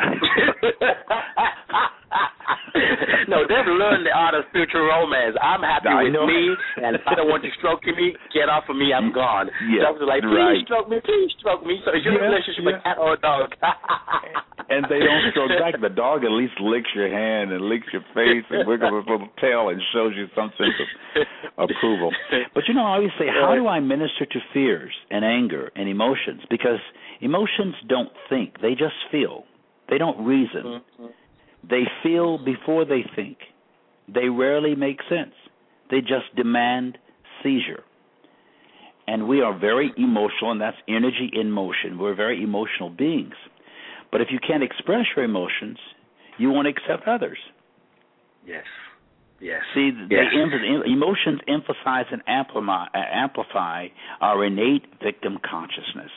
no, they've learned the art of spiritual romance. I'm happy with me, and if I don't want you stroking me, get off of me. I'm gone. Dogs are like, please stroke me. So it's your relationship with a cat or a dog. And they don't stroke back. The dog at least licks your hand and licks your face and wiggles its little tail and shows you some sense of approval. But I always say, how do I minister to fears and anger and emotions? Because emotions don't think. They just feel. They don't reason. Mm-hmm. They feel before they think. They rarely make sense. They just demand seizure. And we are very emotional, and that's energy in motion. We're very emotional beings. But if you can't express your emotions, you won't accept others. Yes. See, emotions emphasize and amplify our innate victim consciousness.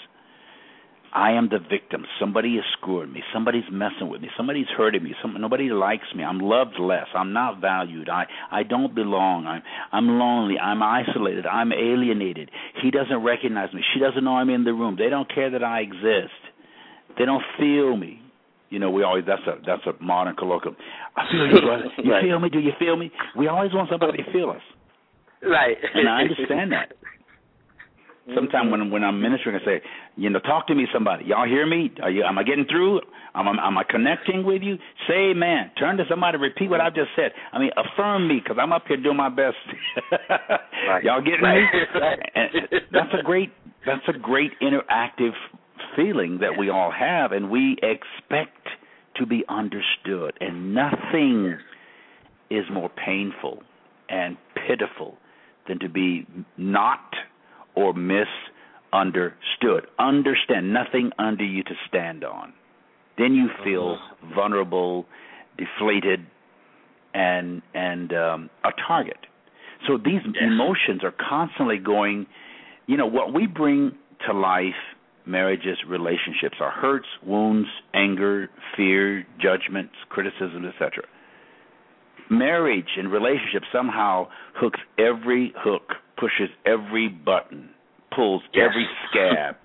I am the victim. Somebody is screwing me. Somebody's messing with me. Somebody's hurting me. Nobody likes me. I'm loved less. I'm not valued. I don't belong. I'm lonely. I'm isolated. I'm alienated. He doesn't recognize me. She doesn't know I'm in the room. They don't care that I exist. They don't feel me. We always that's a modern colloquial. I feel you, brother. You feel me? Do you feel me? We always want somebody to feel us. Right. And I understand that. Sometimes when I'm ministering, I say, talk to me, somebody. Y'all hear me? Am I getting through? Am I connecting with you? Say amen. Turn to somebody, repeat what I just said. Affirm me, because I'm up here doing my best. Right. Y'all getting me? And that's a great interactive feeling that we all have, and we expect to be understood. And nothing is more painful and pitiful than to be not or misunderstood. Understand, nothing under you to stand on. Then you feel vulnerable, deflated, and a target. So these emotions are constantly going, what we bring to life, marriages, relationships, are hurts, wounds, anger, fear, judgments, criticism, etc. Marriage and relationship somehow hooks every hook, pushes every button, pulls every scab,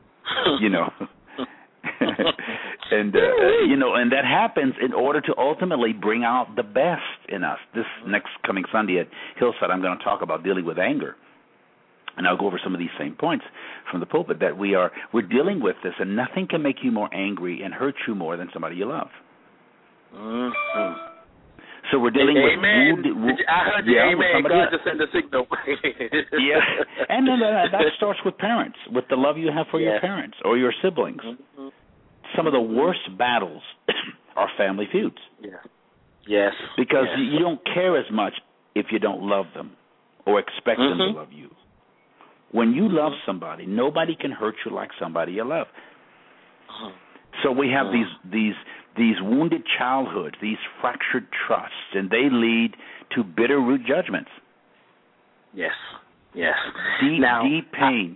and and that happens in order to ultimately bring out the best in us. This next coming Sunday at Hillside, I'm going to talk about dealing with anger. And I'll go over some of these same points from the pulpit, that we're dealing with this, and nothing can make you more angry and hurt you more than somebody you love. Mm-hmm. So we're dealing with wounded. I heard the amen. God just sent the signal. Yeah, and then that starts with parents, with the love you have for your parents or your siblings. Mm-hmm. Some of the worst battles are family feuds. Yeah. Yes. Because you don't care as much if you don't love them or expect them to love you. When you love somebody, nobody can hurt you like somebody you love. So we have these wounded childhoods, these fractured trusts, and they lead to bitter root judgments. Yes. Yes. Deep pain.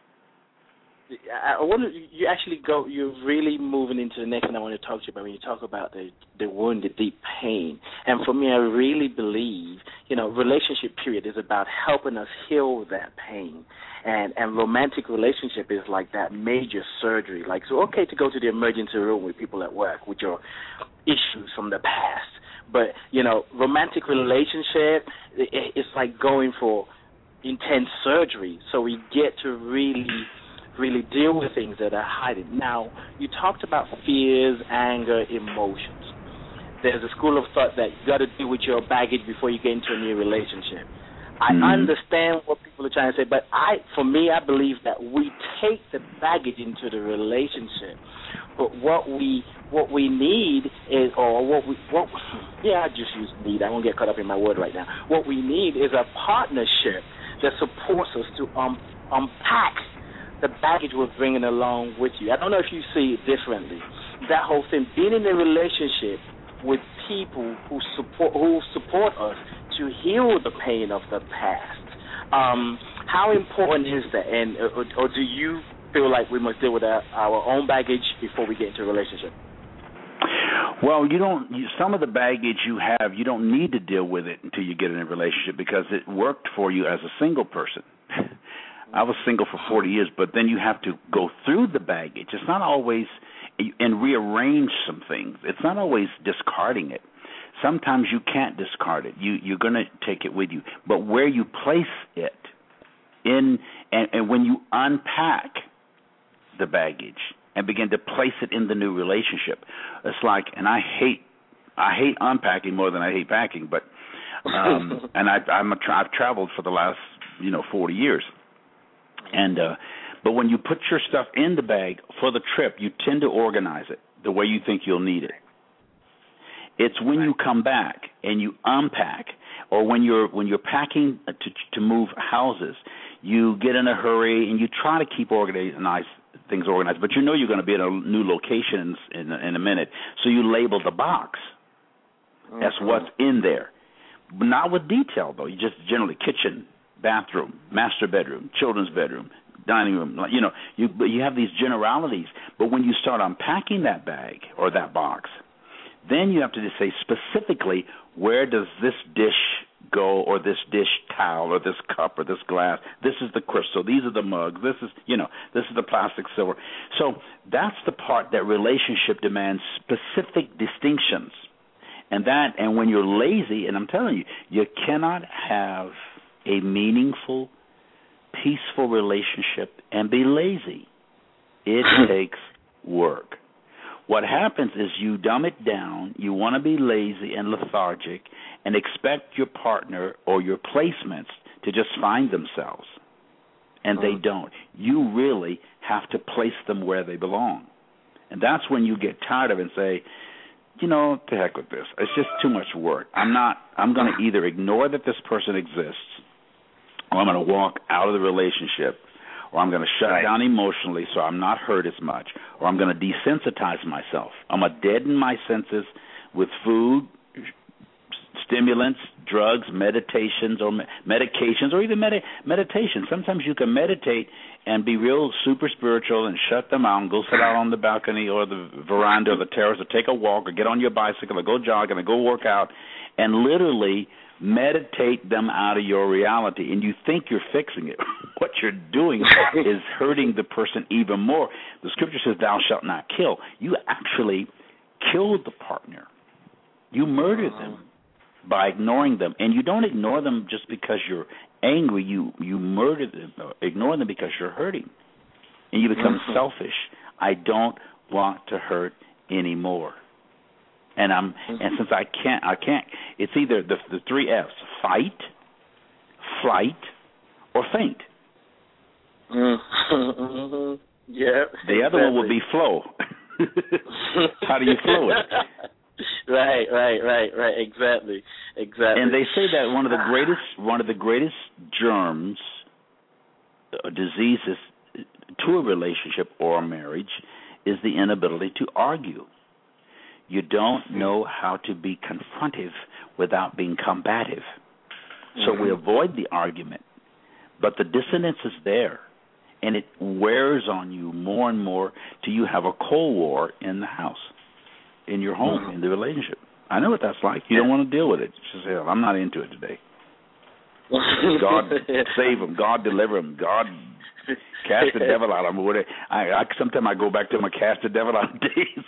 I want to, you're really moving into the next thing I want to talk to you about when you talk about the wound, the deep pain. And for me, I really believe, relationship period is about helping us heal that pain. And romantic relationship is like that major surgery. Like, so okay to go to the emergency room with people at work with your issues from the past. But, romantic relationship, it's like going for intense surgery. So we get to really deal with things that are hiding. Now, you talked about fears, anger, emotions. There's a school of thought that you got to deal with your baggage before you get into a new relationship. I understand what people are trying to say, but I believe that we take the baggage into the relationship. But what we need is, I just use need. I won't get caught up in my word right now. What we need is a partnership that supports us to unpack the baggage we're bringing along with you. I don't know if you see it differently. That whole thing, being in a relationship with people who support us to heal the pain of the past. How important is that? And or do you feel like we must deal with our own baggage before we get into a relationship? Well, some of the baggage you have, you don't need to deal with it until you get in a relationship because it worked for you as a single person. I was single for 40 years, but then you have to go through the baggage. It's not always, and rearrange some things. It's not always discarding it. Sometimes you can't discard it. You're going to take it with you. But where you place it, and when you unpack the baggage and begin to place it in the new relationship, it's like, and I hate unpacking more than I hate packing, but and I've traveled for the last 40 years. And but when you put your stuff in the bag for the trip, you tend to organize it the way you think you'll need it. It's when you come back and you unpack, or when you're packing to move houses, you get in a hurry and you try to keep things organized, but you're going to be in a new location in a minute, so you label the box as what's in there, but not with detail though. You just generally kitchen, bathroom, master bedroom, children's bedroom, dining room. You have these generalities. But when you start unpacking that bag or that box, then you have to just say specifically, where does this dish go, or this dish towel, or this cup, or this glass? This is the crystal. These are the mugs. This is the plastic silver. So that's the part that relationship demands specific distinctions. And when you're lazy, and I'm telling you, you cannot have a meaningful, peaceful relationship and be lazy. It takes work. What happens is you dumb it down, you want to be lazy and lethargic and expect your partner or your placements to just find themselves. And they don't. You really have to place them where they belong. And that's when you get tired of it and say, to heck with this. It's just too much work. I'm going to either ignore that this person exists, or I'm going to walk out of the relationship, or I'm going to shut down emotionally so I'm not hurt as much, or I'm going to desensitize myself. I'm going to deaden my senses with food, stimulants, drugs, medications, or even meditation. Sometimes you can meditate and be real super spiritual and shut them out and go sit out on the balcony or the veranda or the terrace or take a walk or get on your bicycle or go jogging or go work out and literally meditate them out of your reality, and you think you're fixing it. What you're doing is hurting the person even more. The scripture says, thou shalt not kill. You actually killed the partner. You murdered them by ignoring them. And you don't ignore them just because you're angry. You murder them, ignore them because you're hurting. And you become selfish. I don't want to hurt anymore. and since I can't. It's either the 3 F's: fight, flight, or faint. Mm-hmm. Yeah. The other one will be flow. How do you flow it? Right. Exactly. And they say that one of the greatest germs, diseases to a relationship or a marriage is the inability to argue. You don't know how to be confrontive without being combative. So we avoid the argument. But the dissonance is there, and it wears on you more and more till you have a Cold War in the house, in your home, in the relationship. I know what that's like. You don't want to deal with it. Just say, I'm not into it today. God save them. God deliver them. God cast the devil out of them. Sometimes I go back to my cast the devil out days.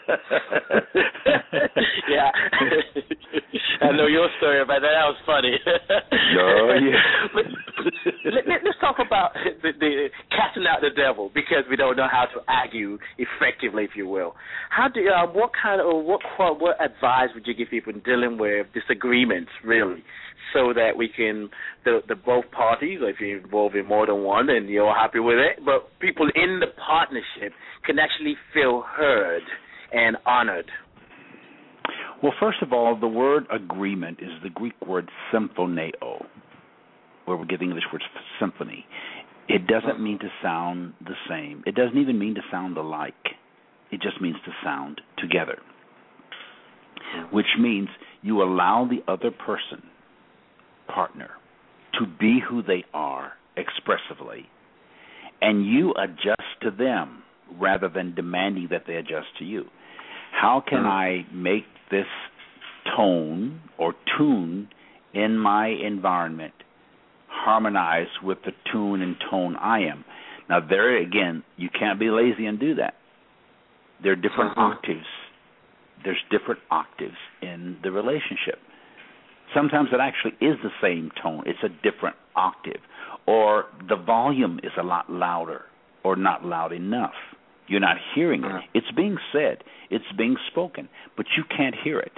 Yeah. I know your story about that. That was funny. Oh, yeah. Let's talk about the casting out the devil, because we don't know how to argue effectively, if you will. How do what advice would you give people in dealing with disagreements, really, so that we can the both parties, if you're involved in more than one and you're happy with it, but people in the partnership can actually feel heard and honored? Well, first of all, the word agreement is the Greek word symphoneo, where we get the English word symphony. It doesn't mean to sound the same. It doesn't even mean to sound alike. It just means to sound together, which means you allow the other person, partner, to be who they are expressively, and you adjust to them rather than demanding that they adjust to you. How can I make this tone or tune in my environment harmonize with the tune and tone I am? Now, there again, you can't be lazy and do that. There are different octaves. There's different octaves in the relationship. Sometimes it actually is the same tone. It's a different octave. Or the volume is a lot louder or not loud enough. You're not hearing it. It's being said. It's being spoken, but you can't hear it.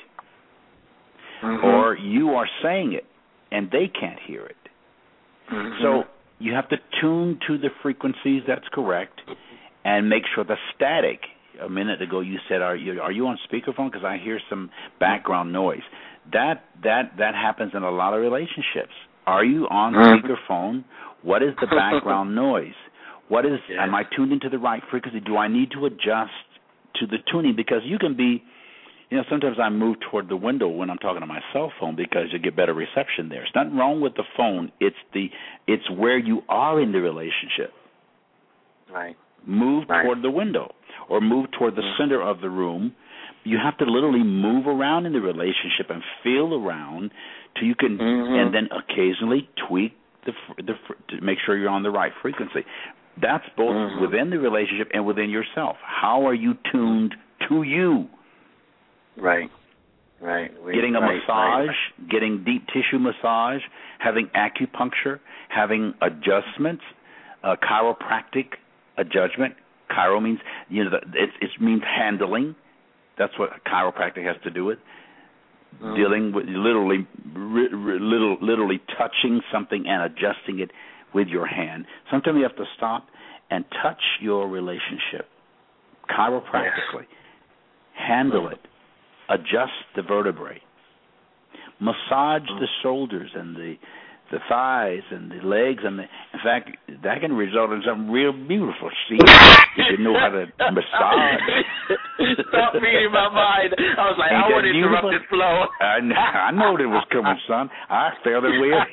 Or you are saying it, and they can't hear it. So you have to tune to the frequencies that's correct and make sure the static. A minute ago you said, are you on speakerphone? Because I hear some background noise. That happens in a lot of relationships. Are you on speakerphone? What is the background noise? Am I tuned into the right frequency? Do I need to adjust to the tuning? Because you can be, sometimes I move toward the window when I'm talking to my cell phone because you get better reception there. There's nothing wrong with the phone. It's where you are in the relationship. Right. Move toward the window or move toward the center of the room. You have to literally move around in the relationship and feel around till you can, and then occasionally tweak to make sure you're on the right frequency. That's both within the relationship and within yourself. How are you tuned to you? Right. Getting a massage, getting deep tissue massage, having acupuncture, having adjustments, chiropractic adjustment. Chiro means, it means handling. That's what chiropractic has to do with. Dealing with literally touching something and adjusting it with your hand. Sometimes you have to stop and touch your relationship chiropractically. Handle it. Adjust the vertebrae. Massage the shoulders and the thighs and the legs, and in fact, that can result in something real beautiful. See, if you know how to massage. Stop reading my mind. I was like, I want to interrupt this flow. I know it was coming, son. I felt it with.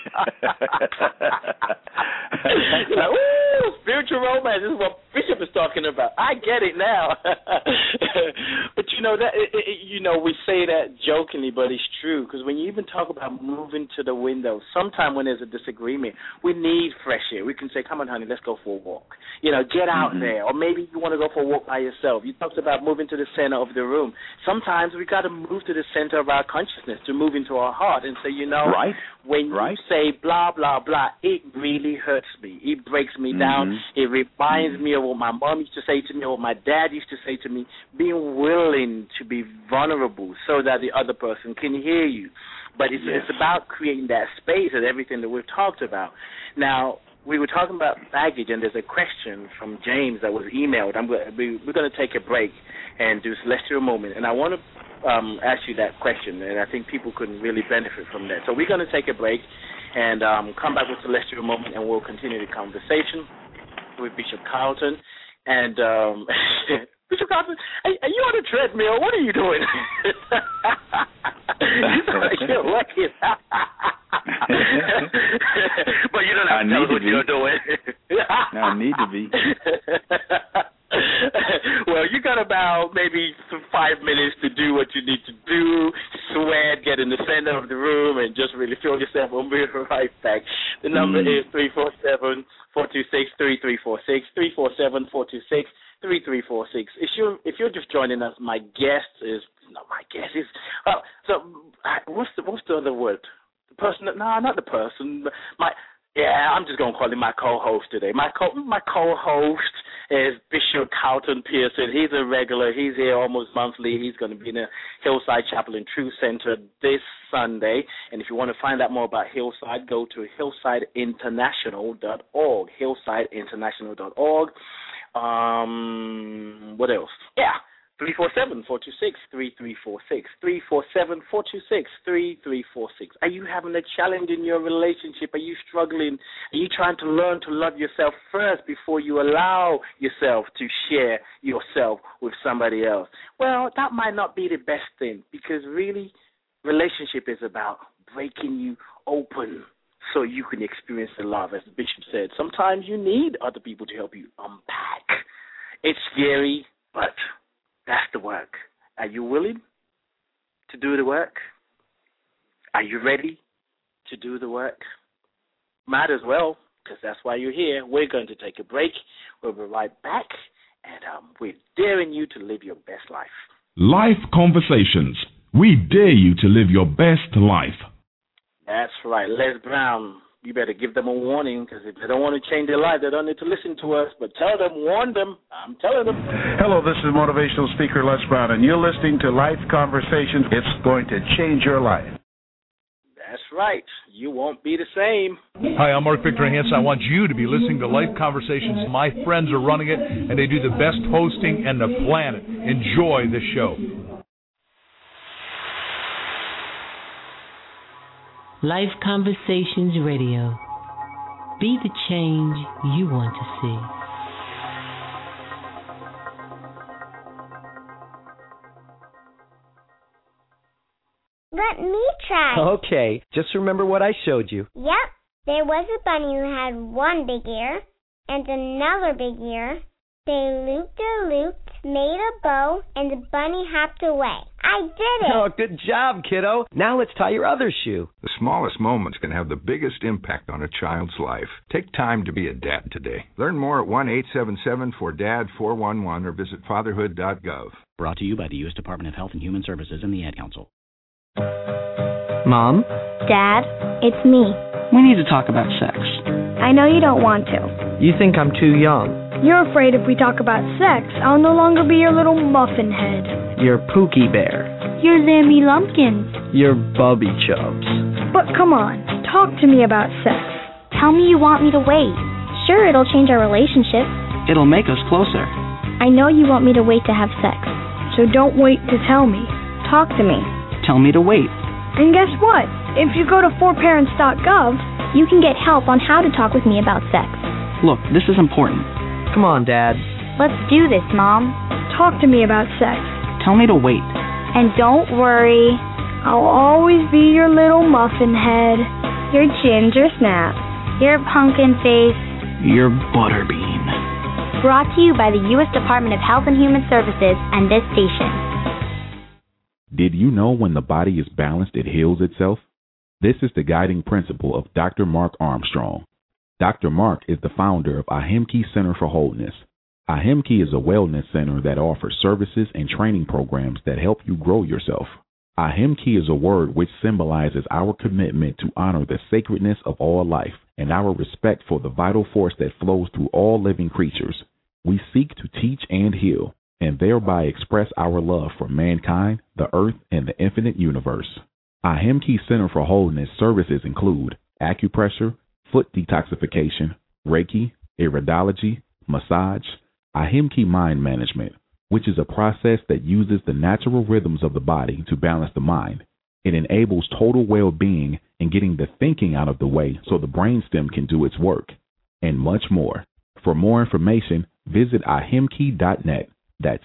Spiritual romance. This is what Bishop is talking about. I get it now. But we say that jokingly, but it's true, because when you even talk about moving to the window, sometimes when there's a disagreement, we need fresh air. We can say, come on, honey, let's go for a walk. Get out there. Or maybe you want to go for a walk by yourself. You talked about about moving to the center of the room. Sometimes we got to move to the center of our consciousness to move into our heart and say, when you say blah, blah, blah, it really hurts me. It breaks me down. It reminds me of what my mom used to say to me, or what my dad used to say to me, being willing to be vulnerable so that the other person can hear you. But it's about creating that space and everything that we've talked about. Now, we were talking about baggage, and there's a question from James that was emailed. We're going to take a break and do Celestial Moment, and I want to ask you that question, and I think people could really benefit from that. So we're going to take a break and come back with Celestial Moment, and we'll continue the conversation with Bishop Carlton. And Bishop Carlton, are you on a treadmill? What are you doing? You're working. But you don't have to tell us what you're doing. No, I need to be. Well, you got about maybe 5 minutes to do what you need to do, sweat, get in the center of the room, and just really feel yourself. We'll be right back. The number is 347-426-3346, 347-426-3346. If you're just joining us, my guest is what's the other word? The person? No, not the person. I'm just gonna call him my co-host today. My co-host is Bishop Carlton Pearson. He's a regular. He's here almost monthly. He's going to be in the Hillside Chapel and Truth Center this Sunday. And if you want to find out more about Hillside, go to hillsideinternational.org. Hillsideinternational.org. What else? 347-426-3346. 347-426-3346. Are you having a challenge in your relationship? Are you struggling? Are you trying to learn to love yourself first before you allow yourself to share yourself with somebody else? Well, that might not be the best thing, because really, relationship is about breaking you open so you can experience the love. As the bishop said, sometimes you need other people to help you unpack. It's scary, but that's the work. Are you willing to do the work? Are you ready to do the work? Might as well, because that's why you're here. We're going to take a break. We'll be right back, and we're daring you to live your best life. Life Conversations. We dare you to live your best life. That's right. Les Brown, you better give them a warning, because if they don't want to change their life, they don't need to listen to us. But tell them, warn them. I'm telling them. Hello, this is motivational speaker Les Brown, and you're listening to Life Conversations. It's going to change your life. That's right. You won't be the same. Hi, I'm Mark Victor Hansen. I want you to be listening to Life Conversations. My friends are running it, and they do the best hosting on the planet. Enjoy the show. Life Conversations Radio. Be the change you want to see. Let me try. Okay, just remember what I showed you. Yep. There was a bunny who had one big ear and another big ear. They looped-a-looped, made a bow, and the bunny hopped away. I did it! Oh, good job, kiddo. Now let's tie your other shoe. The smallest moments can have the biggest impact on a child's life. Take time to be a dad today. Learn more at 1-877-4DAD-411 or visit fatherhood.gov. Brought to you by the U.S. Department of Health and Human Services and the Ad Council. Mom? Dad, it's me. We need to talk about sex. I know you don't want to. You think I'm too young. You're afraid if we talk about sex, I'll no longer be your little muffin head. You're Pookie Bear. You're Zamby Lumpkin. You're Bubby Chubs. But come on, talk to me about sex. Tell me you want me to wait. Sure, it'll change our relationship. It'll make us closer. I know you want me to wait to have sex. So don't wait to tell me. Talk to me. Tell me to wait. And guess what? If you go to 4parents.gov, you can get help on how to talk with me about sex. Look, this is important. Come on, Dad. Let's do this, Mom. Talk to me about sex. Tell me to wait. And don't worry. I'll always be your little muffin head. Your ginger snap. Your pumpkin face. Your butterbean. Brought to you by the U.S. Department of Health and Human Services and this station. Did you know when the body is balanced, it heals itself? This is the guiding principle of Dr. Mark Armstrong. Dr. Mark is the founder of Ahimki Center for Wholeness. Ahimki is a wellness center that offers services and training programs that help you grow yourself. Ahimki is a word which symbolizes our commitment to honor the sacredness of all life and our respect for the vital force that flows through all living creatures. We seek to teach and heal, and thereby express our love for mankind, the earth, and the infinite universe. Ahimki Center for Wholeness services include acupressure, foot detoxification, Reiki, iridology, massage, Ahimki mind management, which is a process that uses the natural rhythms of the body to balance the mind. It enables total well-being and getting the thinking out of the way so the brainstem can do its work, and much more. For more information, visit ahimki.net. That's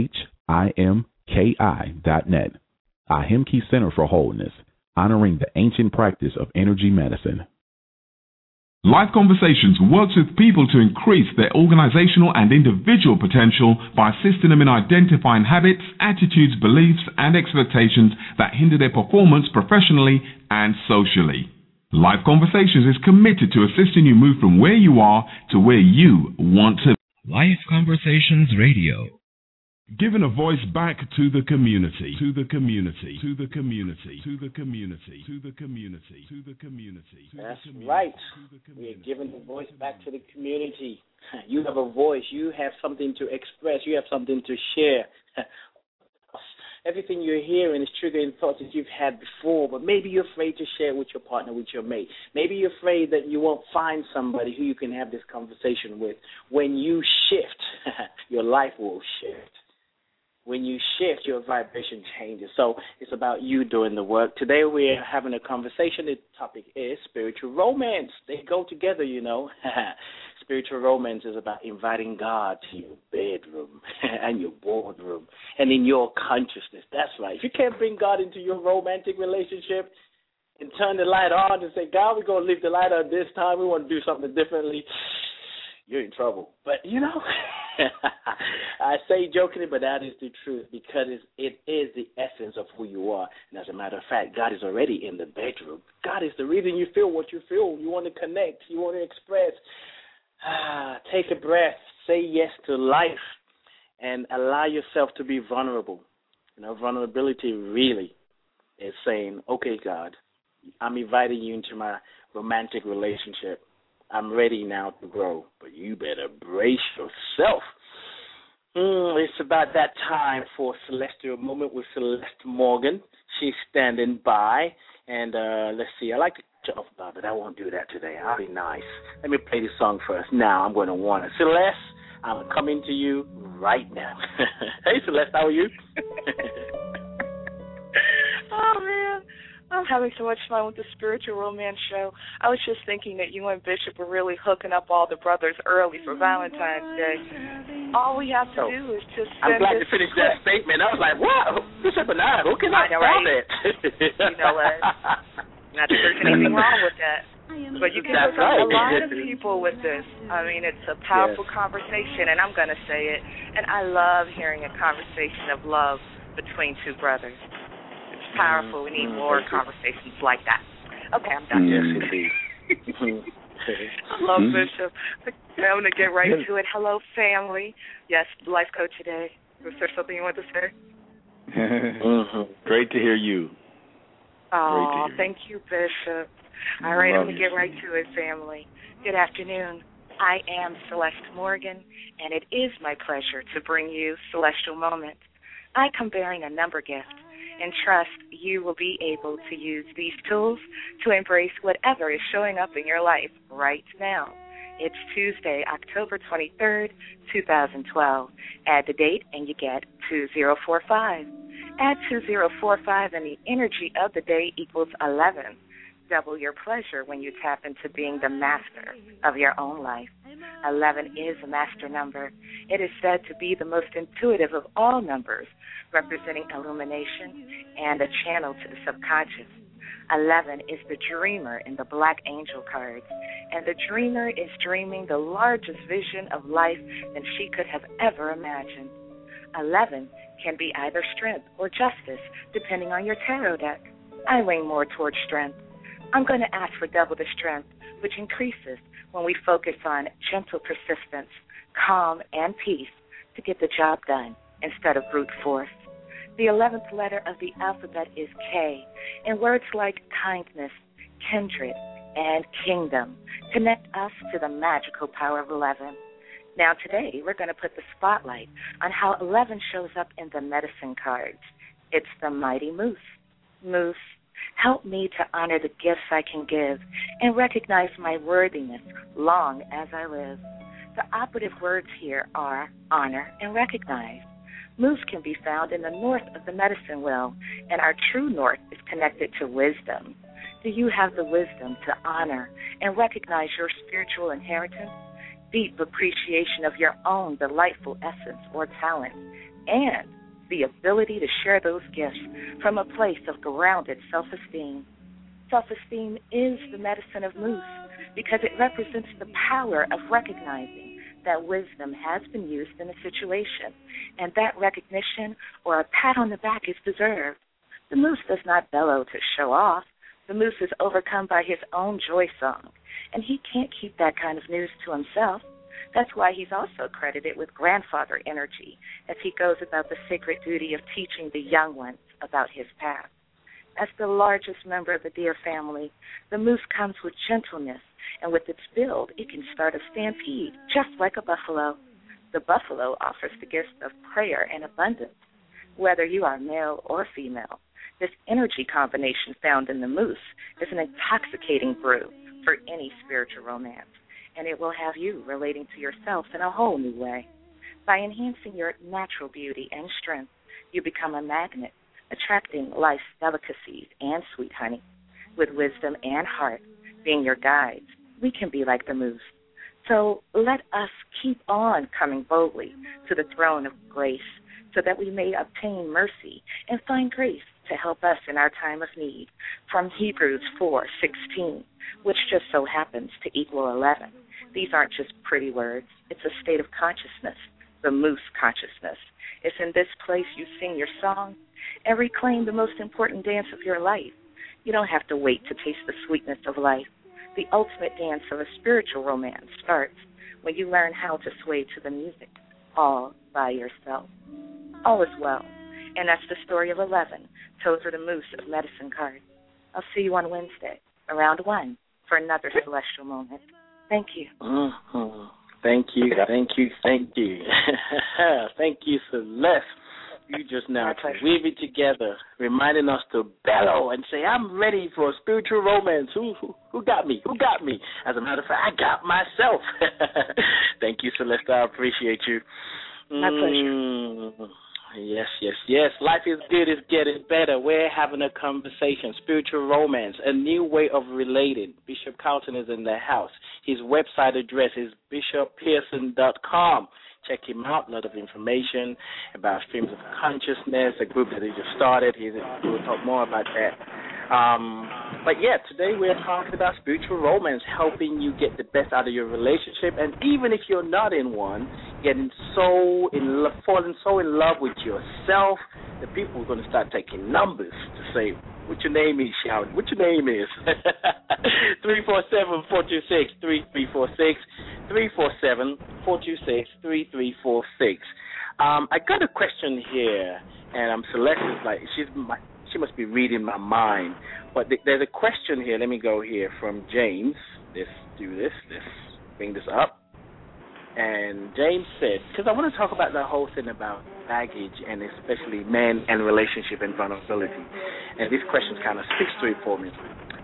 AHIMKI.net. Ahimki Center for Wholeness, honoring the ancient practice of energy medicine. Life Conversations works with people to increase their organizational and individual potential by assisting them in identifying habits, attitudes, beliefs, and expectations that hinder their performance professionally and socially. Life Conversations is committed to assisting you move from where you are to where you want to be. Life Conversations Radio. Giving a voice back to the community, to the community, to the community, to the community, to the community, to the community. That's right. We are giving the voice back to the community. You have a voice. You have something to express. You have something to share. Everything you're hearing is triggering thoughts that you've had before, but maybe you're afraid to share with your partner, with your mate. Maybe you're afraid that you won't find somebody who you can have this conversation with. When you shift, your life will shift. When you shift, your vibration changes. So it's about you doing the work. Today we're having a conversation. The topic is spiritual romance. They go together, you know. Spiritual romance is about inviting God to your bedroom and your boardroom and in your consciousness. That's right. If you can't bring God into your romantic relationship and turn the light on and say, God, we're going to leave the light on this time. We want to do something differently. You're in trouble. But, you know, I say jokingly, but that is the truth because it is the essence of who you are. And as a matter of fact, God is already in the bedroom. God is the reason you feel what you feel. You want to connect. You want to express. Take a breath. Say yes to life and allow yourself to be vulnerable. You know, vulnerability really is saying, okay, God, I'm inviting you into my romantic relationship. I'm ready now to grow, but you better brace yourself. It's about that time for Celestial Moment with Celeste Morgan. She's standing by, and let's see. I like to jump off about, but I won't do that today. I'll be nice. Let me play this song first. Now I'm going to want it. Celeste, I'm coming to you right now. Hey, Celeste, how are you? Oh, man. I'm having so much fun with the Spiritual Romance Show. I was just thinking that you and Bishop were really hooking up all the brothers early for Valentine's Day. All we have to do is just send I'm glad to finish that statement. I was like, wow, Bishop and I hooking up. I know, right? You know what? Not that there's anything wrong with that. But you can hook up a lot of people with this. I mean, it's a powerful conversation, and I'm going to say it. And I love hearing a conversation of love between two brothers. Powerful. We need more conversations like that. Okay, I'm done. Yes, indeed. Hello, Bishop. I'm going to get right to it. Hello, family. Yes, life coach today. Was there something you want to say? Great to hear you. Oh, thank you, Bishop. All right, I'm going to get right to it, family. Good afternoon. I am Celeste Morgan, and it is my pleasure to bring you Celestial Moment. I come bearing a number gift and trust you will be able to use these tools to embrace whatever is showing up in your life right now. It's Tuesday, October 23rd, 2012. Add the date and you get 2045. Add 2045 and the energy of the day equals 11. Double your pleasure when you tap into being the master of your own life. 11 is a master number. It is said to be the most intuitive of all numbers, representing illumination and a channel to the subconscious. 11 is the dreamer in the Black Angel cards, and the dreamer is dreaming the largest vision of life than she could have ever imagined. 11 can be either strength or justice, depending on your tarot deck. I lean more towards strength. I'm going to ask for double the strength, which increases when we focus on gentle persistence, calm, and peace to get the job done instead of brute force. The 11th letter of the alphabet is K, and words like kindness, kindred, and kingdom connect us to the magical power of 11. Now today we're going to put the spotlight on how 11 shows up in the medicine cards. It's the mighty moose. Moose, help me to honor the gifts I can give and recognize my worthiness long as I live. The operative words here are honor and recognize. Moose can be found in the north of the medicine wheel, and our true north is connected to wisdom. Do you have the wisdom to honor and recognize your spiritual inheritance, deep appreciation of your own delightful essence or talent, and the ability to share those gifts from a place of grounded self-esteem? Self-esteem is the medicine of Moose because it represents the power of recognizing that wisdom has been used in a situation, and that recognition or a pat on the back is deserved. The moose does not bellow to show off. The moose is overcome by his own joy song, and he can't keep that kind of news to himself. That's why he's also credited with grandfather energy as he goes about the sacred duty of teaching the young ones about his path. As the largest member of the deer family, the moose comes with gentleness, and with its build, it can start a stampede, just like a buffalo. The buffalo offers the gift of prayer and abundance. Whether you are male or female, this energy combination found in the moose is an intoxicating brew for any spiritual romance, and it will have you relating to yourself in a whole new way. By enhancing your natural beauty and strength, you become a magnet, attracting life's delicacies and sweet honey. With wisdom and heart being your guides, we can be like the moose. So let us keep on coming boldly to the throne of grace so that we may obtain mercy and find grace to help us in our time of need. From Hebrews 4:16, which just so happens to equal 11. These aren't just pretty words. It's a state of consciousness, the moose consciousness. It's in this place you sing your song and reclaim the most important dance of your life. You don't have to wait to taste the sweetness of life. The ultimate dance of a spiritual romance starts when you learn how to sway to the music all by yourself. All is well, and that's the story of 11, Tozer the Moose of Medicine Cards. I'll see you on Wednesday, around 1, for another celestial moment. Thank you. Mm-hmm. Thank you. Thank you, Celeste. You just now weave it together, reminding us to bellow and say, I'm ready for a spiritual romance. Who got me? Who got me? As a matter of fact, I got myself. Thank you, Celeste. I appreciate you. My pleasure. Yes. Life is good. It's getting better. We're having a conversation. Spiritual romance, a new way of relating. Bishop Carlton is in the house. His website address is bishoppearson.com. Check him out. A lot of information about streams of consciousness, a group that he just started. He will talk more about that. But yeah, today we're talking about spiritual romance, helping you get the best out of your relationship, and even if you're not in one, falling so in love with yourself, the people are going to start taking numbers to say, what your name is, shout, what your name is. 347-426-3346, 347-426-3346. I got a question here, and Celeste is like, she must be reading my mind. But there's a question here. Let me go here from James. Let's bring this up. And James said, because I want to talk about the whole thing about baggage and especially men and relationship and vulnerability. And this question kind of speaks to it for me.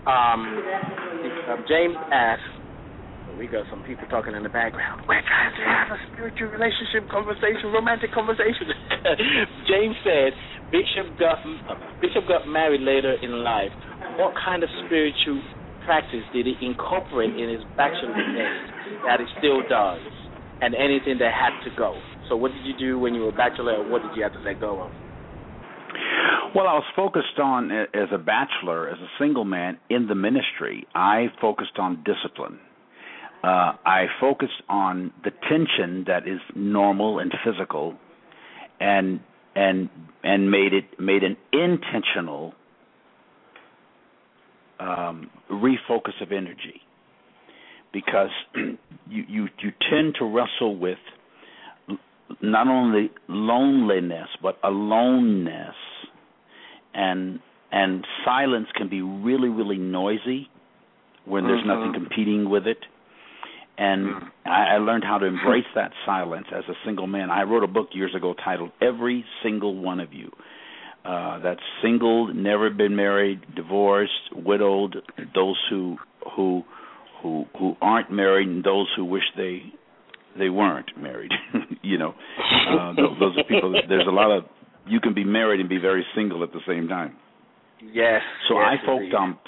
James asked, we got some people talking in the background. We're trying to have a spiritual relationship conversation, romantic conversation. James said, Bishop got married later in life. What kind of spiritual practice did he incorporate in his bachelor days that he still does? And anything that had to go. So what did you do when you were a bachelor, or what did you have to let go of? Well, I was focused on, as a bachelor, as a single man in the ministry, I focused on discipline. I focused on the tension that is normal and physical, and made an intentional refocus of energy, because you tend to wrestle with not only loneliness but aloneness, and silence can be really, really noisy when there's nothing competing with it. And I learned how to embrace that silence as a single man. I wrote a book years ago titled "Every Single One of You." That's single, never been married, divorced, widowed, those who aren't married, and those who wish they weren't married. Those are people. There's a lot of, you can be married and be very single at the same time. Yes. So yes, I focused on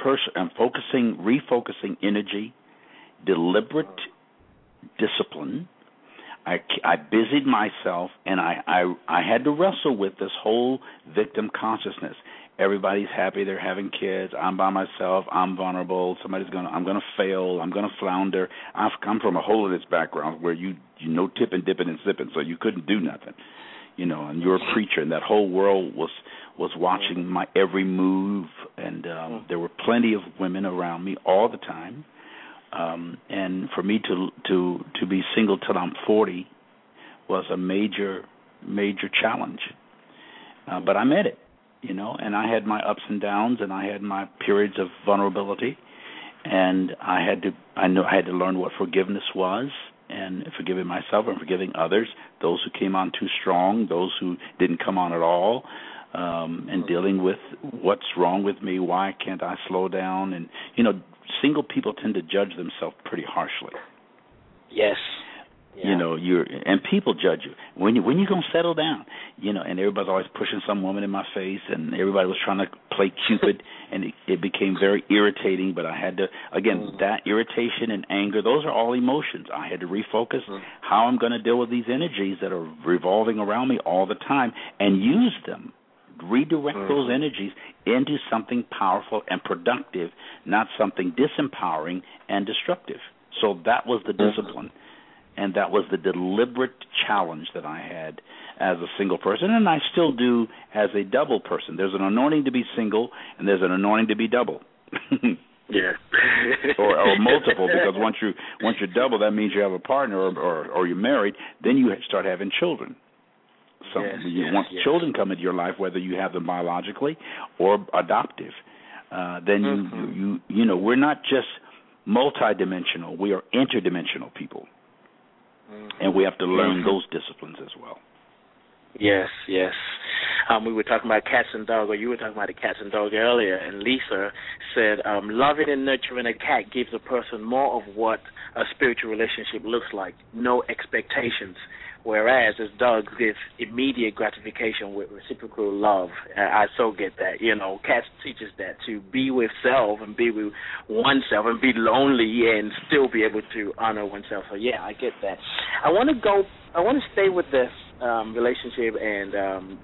refocusing energy, deliberate discipline. I busied myself, and I had to wrestle with this whole victim consciousness. Everybody's happy, they're having kids. I'm by myself. I'm vulnerable. I'm gonna fail. I'm gonna flounder. I've come from a holiness background where you know tipping, dipping, and sipping, so you couldn't do nothing. And you're a preacher, and that whole world was watching my every move, and there were plenty of women around me all the time. And for me to be single till I'm 40 was a major challenge. But I met it, and I had my ups and downs, and I had my periods of vulnerability, and I had to learn what forgiveness was, and forgiving myself and forgiving others, those who came on too strong, those who didn't come on at all, and dealing with what's wrong with me, why can't I slow down, and single people tend to judge themselves pretty harshly. Yes. Yeah. And people judge you. When you gonna settle down? And everybody's always pushing some woman in my face, and everybody was trying to play Cupid, and it became very irritating. But I had to, again, that irritation and anger, those are all emotions. I had to refocus how I'm going to deal with these energies that are revolving around me all the time, and use them. Redirect those energies into something powerful and productive, not something disempowering and destructive. So that was the discipline, and that was the deliberate challenge that I had as a single person, and I still do as a double person. There's an anointing to be single, and there's an anointing to be double. Yeah. or multiple, because once you're double, that means you have a partner or you're married, then you start having children. So once children come into your life, whether you have them biologically or adoptive, then we're not just multidimensional, we are interdimensional people. And we have to learn those disciplines as well. Yes, yes. We were talking about cats and dogs, or you were talking about the cats and dogs earlier, and Lisa said, loving and nurturing a cat gives a person more of what a spiritual relationship looks like, no expectations. Whereas as dogs give immediate gratification with reciprocal love. I so get that. Cats teaches that, to be with self and be with oneself and be lonely and still be able to honor oneself. So yeah, I get that. I want to stay with this relationship, and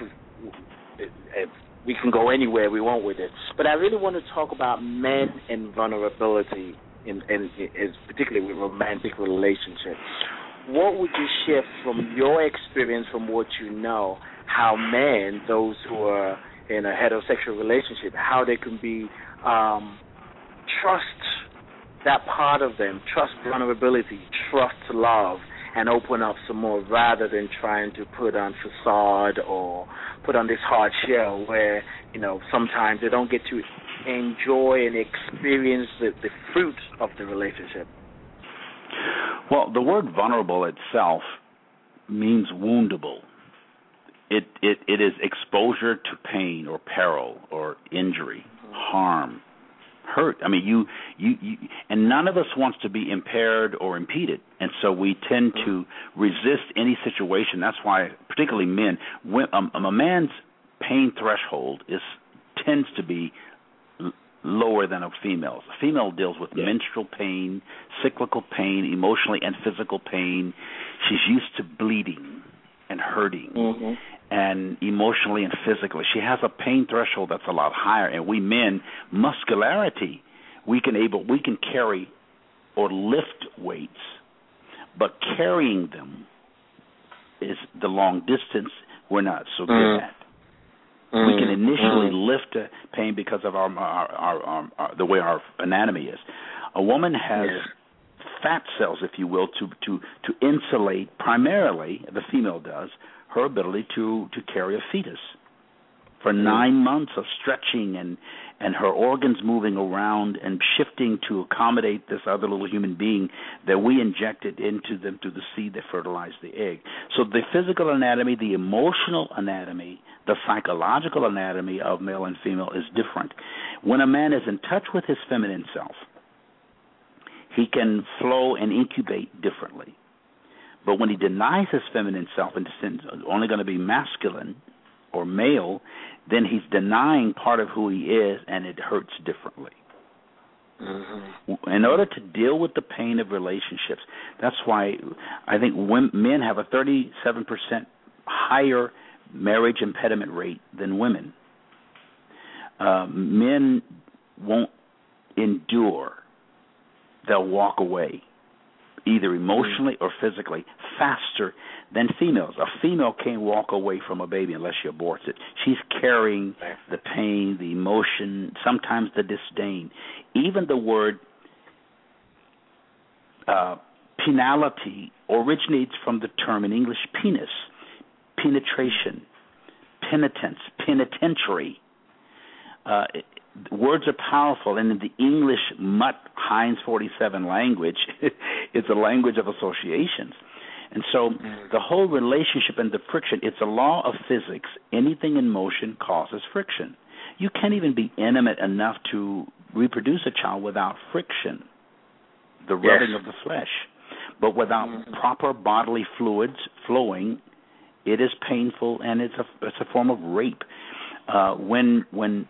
we can go anywhere we want with it. But I really want to talk about men and vulnerability, and particularly with romantic relationships. What would you share from your experience, from what you know, how men, those who are in a heterosexual relationship, how they can be trust that part of them, trust vulnerability, trust love, and open up some more, rather than trying to put on facade or put on this hard shell where, sometimes they don't get to enjoy and experience the fruit of the relationship. Well, the word vulnerable itself means woundable. It is exposure to pain or peril or injury, harm, hurt. I mean, you and none of us wants to be impaired or impeded, and so we tend to resist any situation. That's why, particularly men, when a man's pain threshold tends to be lower than a female's. A female deals with menstrual pain, cyclical pain, emotionally and physical pain. She's used to bleeding and hurting, and emotionally and physically. She has a pain threshold that's a lot higher. And we men, muscularity, we can carry or lift weights, but carrying them is the long distance we're not so good at. We can initially lift a pain because of our the way our anatomy is. A woman has fat cells, if you will, to insulate, primarily, the female does, her ability to carry a fetus. For 9 months of stretching and her organs moving around and shifting to accommodate this other little human being that we injected into them through the seed that fertilized the egg. So the physical anatomy, the emotional anatomy, the psychological anatomy of male and female is different. When a man is in touch with his feminine self, he can flow and incubate differently. But when he denies his feminine self and is only going to be masculine or male, then he's denying part of who he is, and it hurts differently. Mm-hmm. In order to deal with the pain of relationships, that's why I think men have a 37% higher marriage impediment rate than women. Men won't endure. They'll walk away, either emotionally or physically, faster than females. A female can't walk away from a baby unless she aborts it. She's carrying the pain, the emotion, sometimes the disdain. Even the word penality originates from the term in English penis, penetration, penitence, penitentiary. Words are powerful, and in the English Mutt Heinz 47 language, it's a language of associations. And so the whole relationship and the friction, it's a law of physics. Anything in motion causes friction. You can't even be intimate enough to reproduce a child without friction, the rubbing of the flesh. But without proper bodily fluids flowing, it is painful, and it's a form of rape. When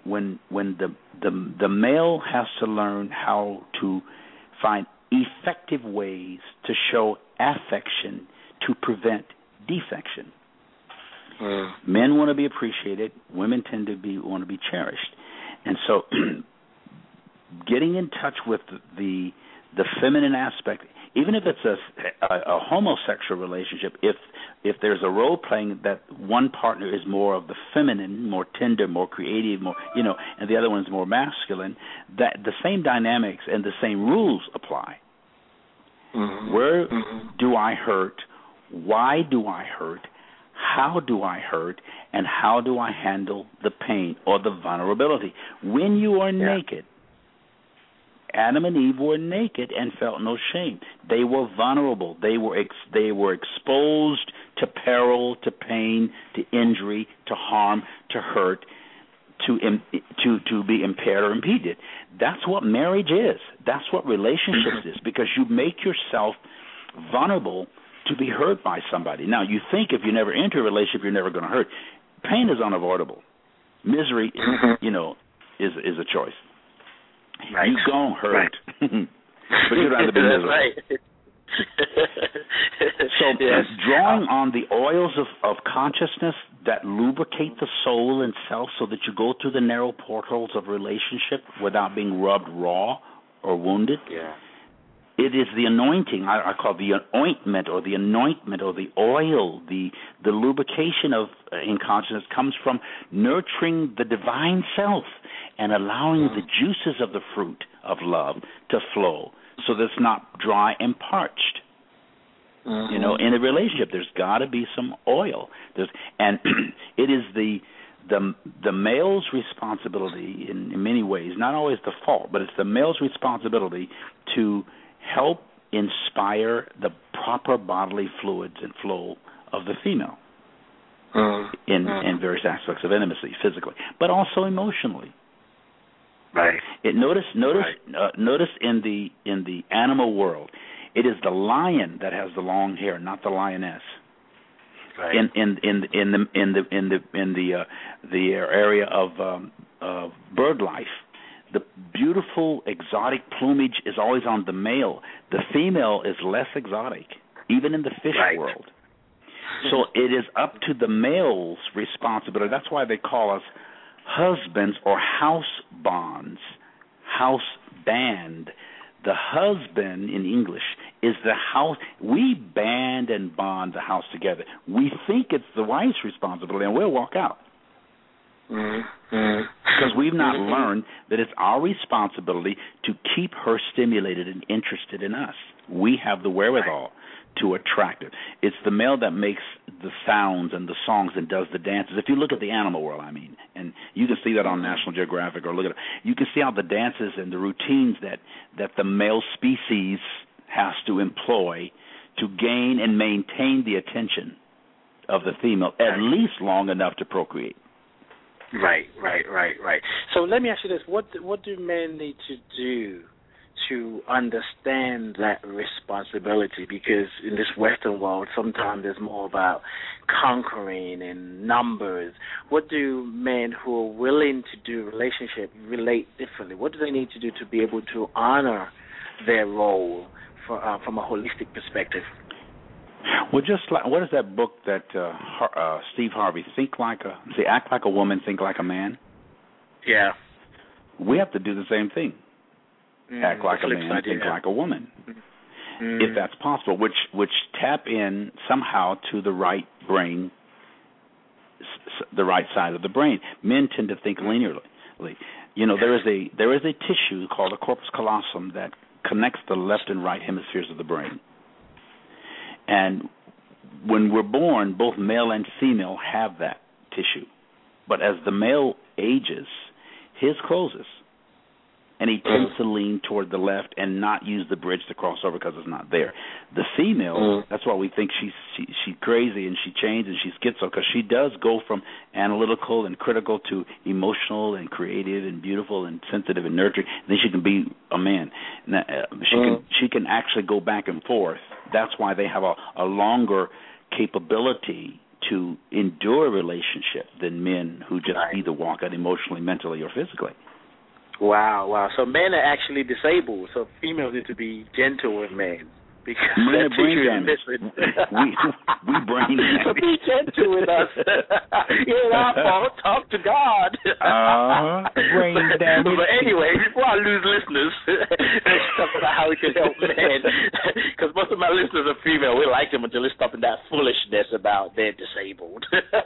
the male has to learn how to find effective ways to show affection to prevent defection. Men want to be appreciated. Women tend to want to be cherished. And so getting in touch with the feminine aspect, even if it's a homosexual relationship, if there's a role playing that one partner is more of the feminine, more tender, more creative, more and the other one's more masculine, that the same dynamics and the same rules apply. Mm-hmm. Where do I hurt? Why do I hurt? How do I hurt? And how do I handle the pain or the vulnerability? When you are naked, Adam and Eve were naked and felt no shame. They were vulnerable. They were exposed to peril, to pain, to injury, to harm, to hurt, to be impaired or impeded. That's what marriage is. That's what relationships is, because you make yourself vulnerable to be hurt by somebody. Now, you think if you never enter a relationship, you're never going to hurt. Pain is unavoidable. Misery, is a choice. Right. You gon' hurt, but you'd rather be miserable. Right. So drawing on the oils of consciousness that lubricate the soul and self so that you go through the narrow portals of relationship without being rubbed raw or wounded. Yeah. It is the anointing, I call the ointment or the anointment or the oil, the lubrication of in consciousness comes from nurturing the divine self and allowing the juices of the fruit of love to flow so that it's not dry and parched. You know, in a relationship, there's got to be some oil. And it is the male's responsibility in many ways, not always the fault, but it's the male's responsibility to help inspire the proper bodily fluids and flow of the female in various aspects of intimacy, physically, but also emotionally. Right. Notice in the animal world, it is the lion that has the long hair, not the lioness. Right. In the area of bird life, the beautiful exotic plumage is always on the male. The female is less exotic, even in the fish world. So it is up to the male's responsibility. That's why they call us husbands or house bonds, house band. The husband in English is the house. We band and bond the house together. We think it's the wife's responsibility, and we'll walk out. Because we've not learned that it's our responsibility to keep her stimulated and interested in us. We have the wherewithal to attract it. It's the male that makes the sounds and the songs and does the dances. If you look at the animal world, and you can see that on National Geographic, or look at it, you can see how the dances and the routines that the male species has to employ to gain and maintain the attention of the female, at least long enough to procreate. Right. So let me ask you this: what do men need to do to understand that responsibility? Because in this Western world, sometimes it's more about conquering and numbers. What do men who are willing to do relationship relate differently? What do they need to do to be able to honor their role from a holistic perspective? Well, just like, what is that book that Steve Harvey, Act Like a Woman, Think Like a Man? Yeah. We have to do the same thing. Act like a man, think like a woman, if that's possible, which tap in somehow to the right brain, the right side of the brain. Men tend to think linearly. There is a tissue called a corpus callosum that connects the left and right hemispheres of the brain. And when we're born, both male and female have that tissue. But as the male ages, his closes. And he tends to lean toward the left and not use the bridge to cross over because it's not there. The female, that's why we think she's crazy and she changed and she's schizo, because she does go from analytical and critical to emotional and creative and beautiful and sensitive and nurturing. And then she can be a man. She can actually go back and forth. That's why they have a longer capability to endure a relationship than men who just either walk out emotionally, mentally, or physically. Wow. So men are actually disabled. So females need to be gentle with men. Because men are brain damaged. we brain damaged. So be gentle with us. It's our fault. Talk to God. Brain damaged. But anyway, before I lose listeners, let's talk about how we can help men. Because most of my listeners are female. We like them until they stop in that foolishness about they're disabled.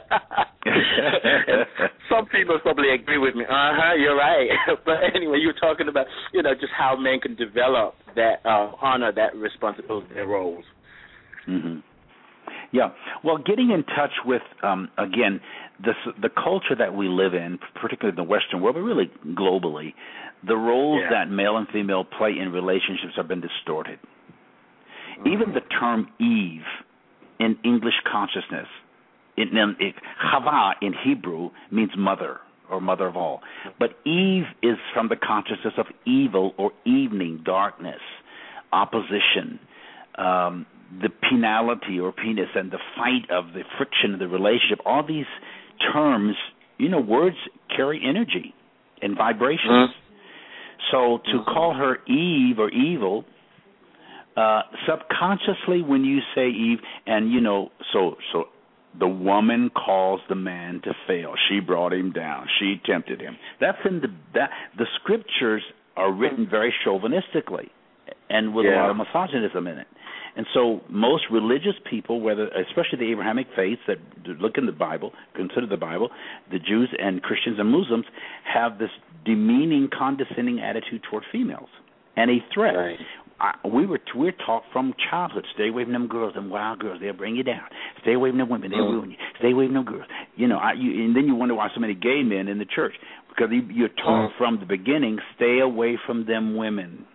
Some people probably agree with me. You're right. But anyway, you were talking about, just how men can develop that, honor that responsibility, their roles. Mm-hmm. Yeah. Well, getting in touch with, again, the culture that we live in, particularly in the Western world, but really globally, the roles that male and female play in relationships have been distorted. Even the term Eve in English consciousness, Chava in Hebrew means mother or mother of all. But Eve is from the consciousness of evil or evening, darkness, opposition, the penality or penis and the fight of the friction of the relationship. All these terms, words carry energy and vibrations. So to call her Eve or evil, subconsciously when you say Eve, and so the woman calls the man to fail. She brought him down. She tempted him. That's in the scriptures are written very chauvinistically and with a lot of misogynism in it. And so most religious people, especially the Abrahamic faiths that look in the Bible, consider the Bible, the Jews and Christians and Muslims have this demeaning, condescending attitude toward females and a threat. Right. We're taught from childhood, stay away from them girls, them wild girls, they'll bring you down. Stay away from them women, they'll ruin you. Stay away from them girls. And then you wonder why so many gay men in the church, because you're taught from the beginning, stay away from them women.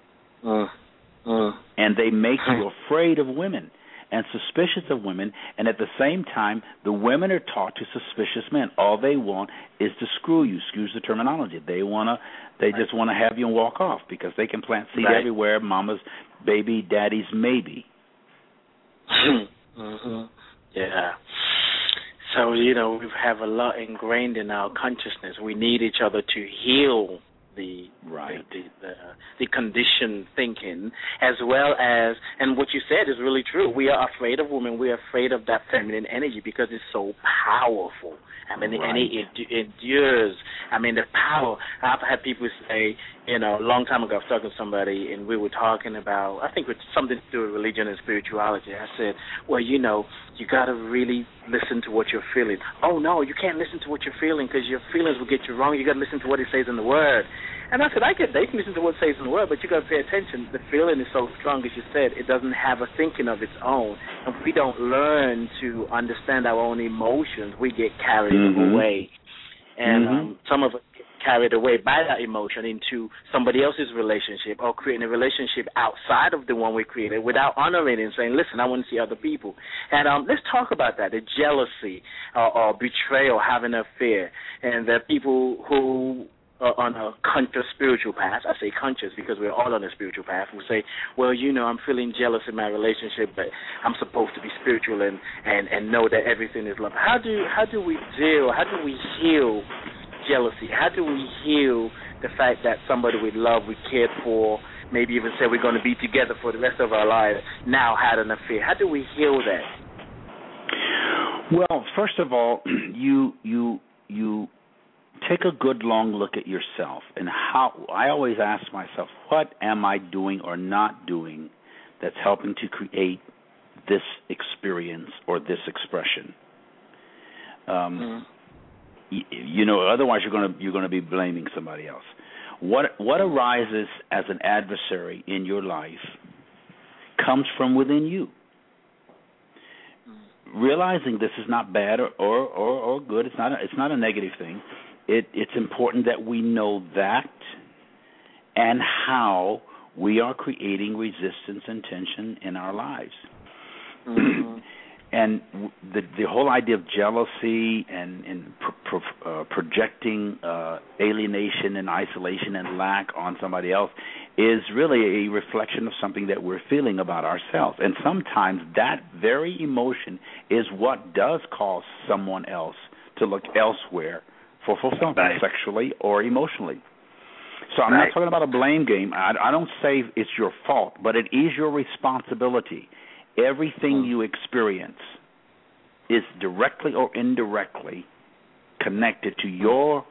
And they make you afraid of women and suspicious of women, and at the same time, the women are taught to suspicious men. All they want is to screw you. Excuse the terminology. They just want to have you and walk off because they can plant seed everywhere. Mama's baby, daddy's maybe. Yeah. So we have a lot ingrained in our consciousness. We need each other to heal the conditioned thinking, as well as, and what you said is really true, we are afraid of women, we are afraid of that feminine energy because it's so powerful. And it endures. The power. I've had people say, a long time ago, I was talking to somebody, and we were talking about, I think it's something to do with religion and spirituality. I said, well, you got to really listen to what you're feeling. Oh, no, you can't listen to what you're feeling because your feelings will get you wrong. You got to listen to what it says in the Word. And I said, they can listen to what it says in the Word, but you got to pay attention. The feeling is so strong, as you said, it doesn't have a thinking of its own. And if we don't learn to understand our own emotions, we get carried away. And some of us get carried away by that emotion into somebody else's relationship or creating a relationship outside of the one we created without honoring it and saying, listen, I want to see other people. And let's talk about that, the jealousy or betrayal, having an affair. And there are people who are on a conscious spiritual path. I say conscious because we're all on a spiritual path. We say, well, I'm feeling jealous in my relationship, but I'm supposed to be spiritual and know that everything is love. How do we heal jealousy? How do we heal the fact that somebody we love, we cared for, maybe even said we're going to be together for the rest of our lives, now had an affair? How do we heal that? Well, first of all, you take a good long look at yourself, and how I always ask myself, what am I doing or not doing that's helping to create this experience or this expression? Otherwise you're going to be blaming somebody else. What arises as an adversary in your life comes from within you. Realizing this is not bad or good, it's not a negative thing. It's important that we know that and how we are creating resistance and tension in our lives. And the whole idea of jealousy and projecting alienation and isolation and lack on somebody else is really a reflection of something that we're feeling about ourselves. And sometimes that very emotion is what does cause someone else to look elsewhere for fulfillment, sexually or emotionally. So I'm not talking about a blame game. I don't say it's your fault, but it is your responsibility. Everything you experience is directly or indirectly connected to your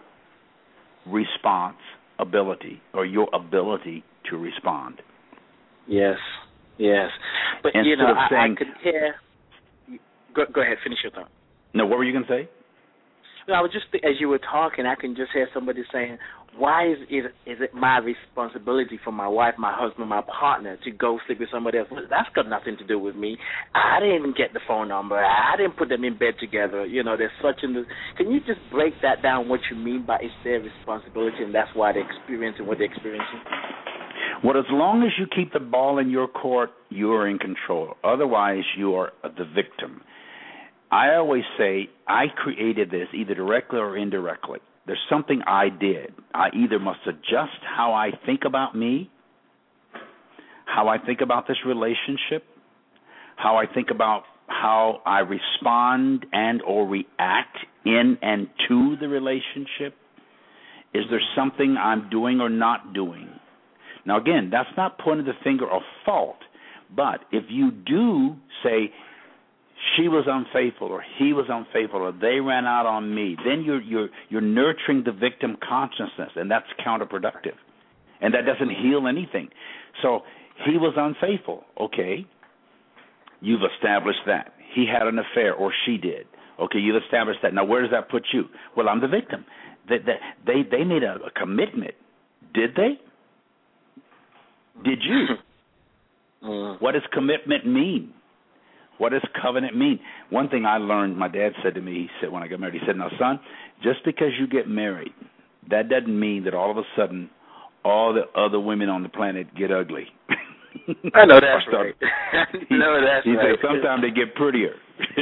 responsibility or your ability to respond. Yes. But, I could hear... Go ahead, finish your thought. No, what were you going to say? No, I was just, as you were talking, I can just hear somebody saying, why is it my responsibility for my wife, my husband, my partner to go sleep with somebody else? Well, that's got nothing to do with me. I didn't even get the phone number. I didn't put them in bed together. There's such in the... Can you just break that down, what you mean by it's their responsibility and that's why they're experiencing what they're experiencing? Well, as long as you keep the ball in your court, you are in control. Otherwise, you are the victim. I always say I created this either directly or indirectly. There's something I did. I either must adjust how I think about me, how I think about this relationship, how I think about how I respond and or react in and to the relationship. Is there something I'm doing or not doing? Now, again, that's not pointing the finger of fault, but if you do say, she was unfaithful or he was unfaithful or they ran out on me, then you're nurturing the victim consciousness, and that's counterproductive. And that doesn't heal anything. So he was unfaithful. Okay. You've established that. He had an affair or she did. Okay, you've established that. Now where does that put you? Well, I'm the victim. They made a commitment. Did they? Did you? What does commitment mean? What does covenant mean? One thing I learned, my dad said to me, he said when I got married, he said, now, son, just because you get married, that doesn't mean that all of a sudden all the other women on the planet get ugly. I know that's right. He said sometimes they get prettier.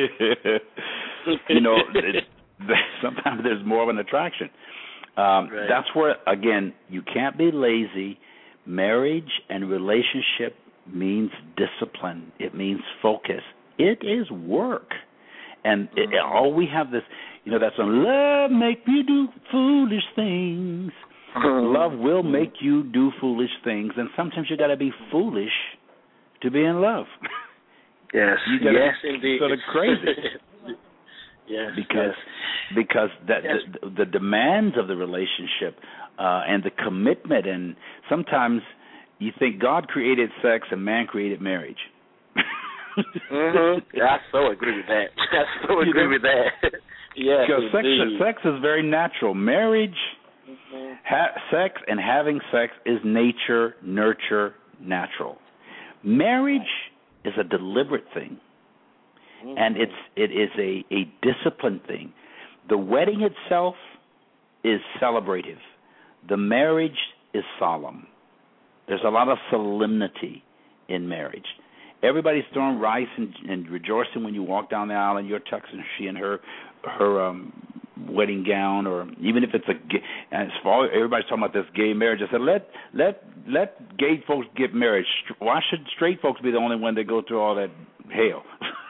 Sometimes there's more of an attraction. Right. That's where, again, you can't be lazy. Marriage and relationship means discipline. It means focus. It is work. And all we have this, that's on love make you do foolish things. Love will make you do foolish things. And sometimes you got to be foolish to be in love. Yes. You got to be indeed. sort of crazy. Yes. Because because the demands of the relationship and the commitment, and sometimes you think God created sex and man created marriage. I so agree with that. With that. Yeah, because sex is very natural. Marriage, sex and having sex is nature, nurture, natural. Marriage is a deliberate thing, and it is a disciplined thing. The wedding itself is celebrative. The marriage is solemn. There's a lot of solemnity in marriage. Everybody's throwing rice and rejoicing when you walk down the aisle and you're tuxing she in her wedding gown, or even if it's and everybody's talking about this gay marriage. I said, let gay folks get married. Why should straight folks be the only one that go through all that hell?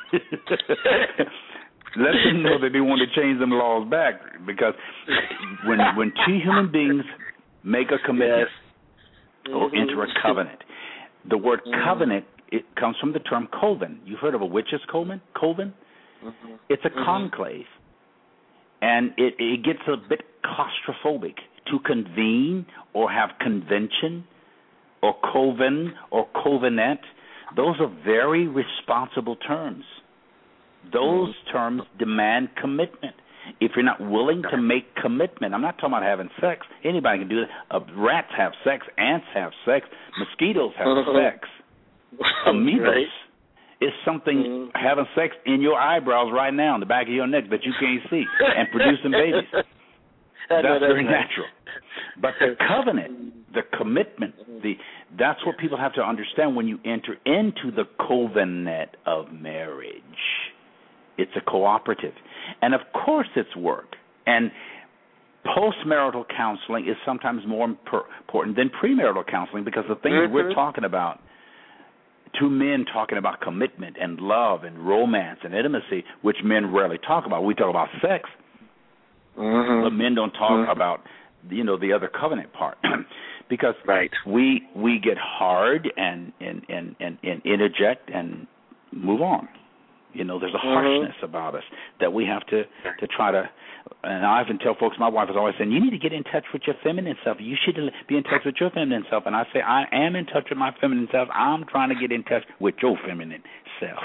Let them know that they want to change them laws back, because when two human beings make a commitment or enter a covenant, the word covenant, it comes from the term coven. You've heard of a witch's coven? It's a conclave. And it gets a bit claustrophobic to convene or have convention or coven or covenant. Those are very responsible terms. Those terms demand commitment. If you're not willing to make commitment, I'm not talking about having sex. Anybody can do that. Rats have sex. Ants have sex. Mosquitoes have sex. Amoebas is something having sex in your eyebrows right now, in the back of your neck that you can't see, and producing babies. That's very natural. But the covenant, the commitment, that's what people have to understand when you enter into the covenant of marriage. It's a cooperative. And, of course, it's work. And postmarital counseling is sometimes more important than premarital counseling, because the things we're talking about, two men talking about commitment and love and romance and intimacy, which men rarely talk about. We talk about sex, but men don't talk about, the other covenant part, because we get hard and interject and move on. There's a harshness about us that we have to try to. And I often tell folks, my wife is always saying, you need to get in touch with your feminine self. You should be in touch with your feminine self. And I say, I am in touch with my feminine self. I'm trying to get in touch with your feminine self.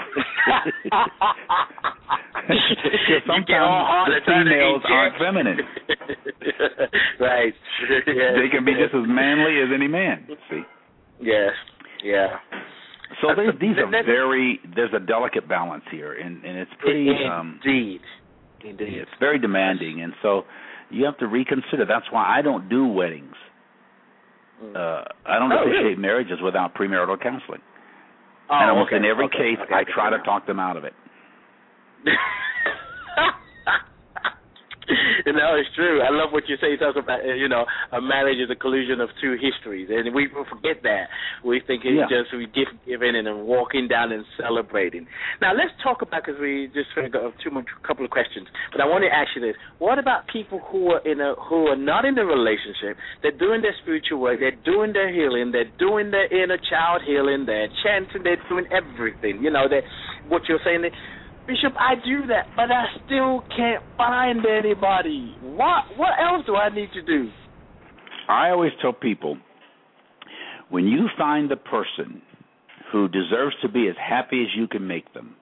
Sometimes the females aren't feminine. Right. They can be just as manly as any man. See? Yes. Yeah. So there's a delicate balance here, and it's pretty. Indeed. It's very demanding, and so you have to reconsider. That's why I don't do weddings. I don't officiate marriages without premarital counseling. And almost in every case, I try to talk them out of it. It's true. I love what you say. You talk about, a marriage is a collision of two histories, and we forget that. We think it's just we giving and walking down and celebrating. Now let's talk about, because we just got a couple of questions, but I want to ask you this: what about people who are not in a relationship? They're doing their spiritual work, they're doing their healing, they're doing their inner child healing, they're chanting, they're doing everything. What you're saying. Bishop, I do that, but I still can't find anybody. What else do I need to do? I always tell people, when you find the person who deserves to be as happy as you can make them,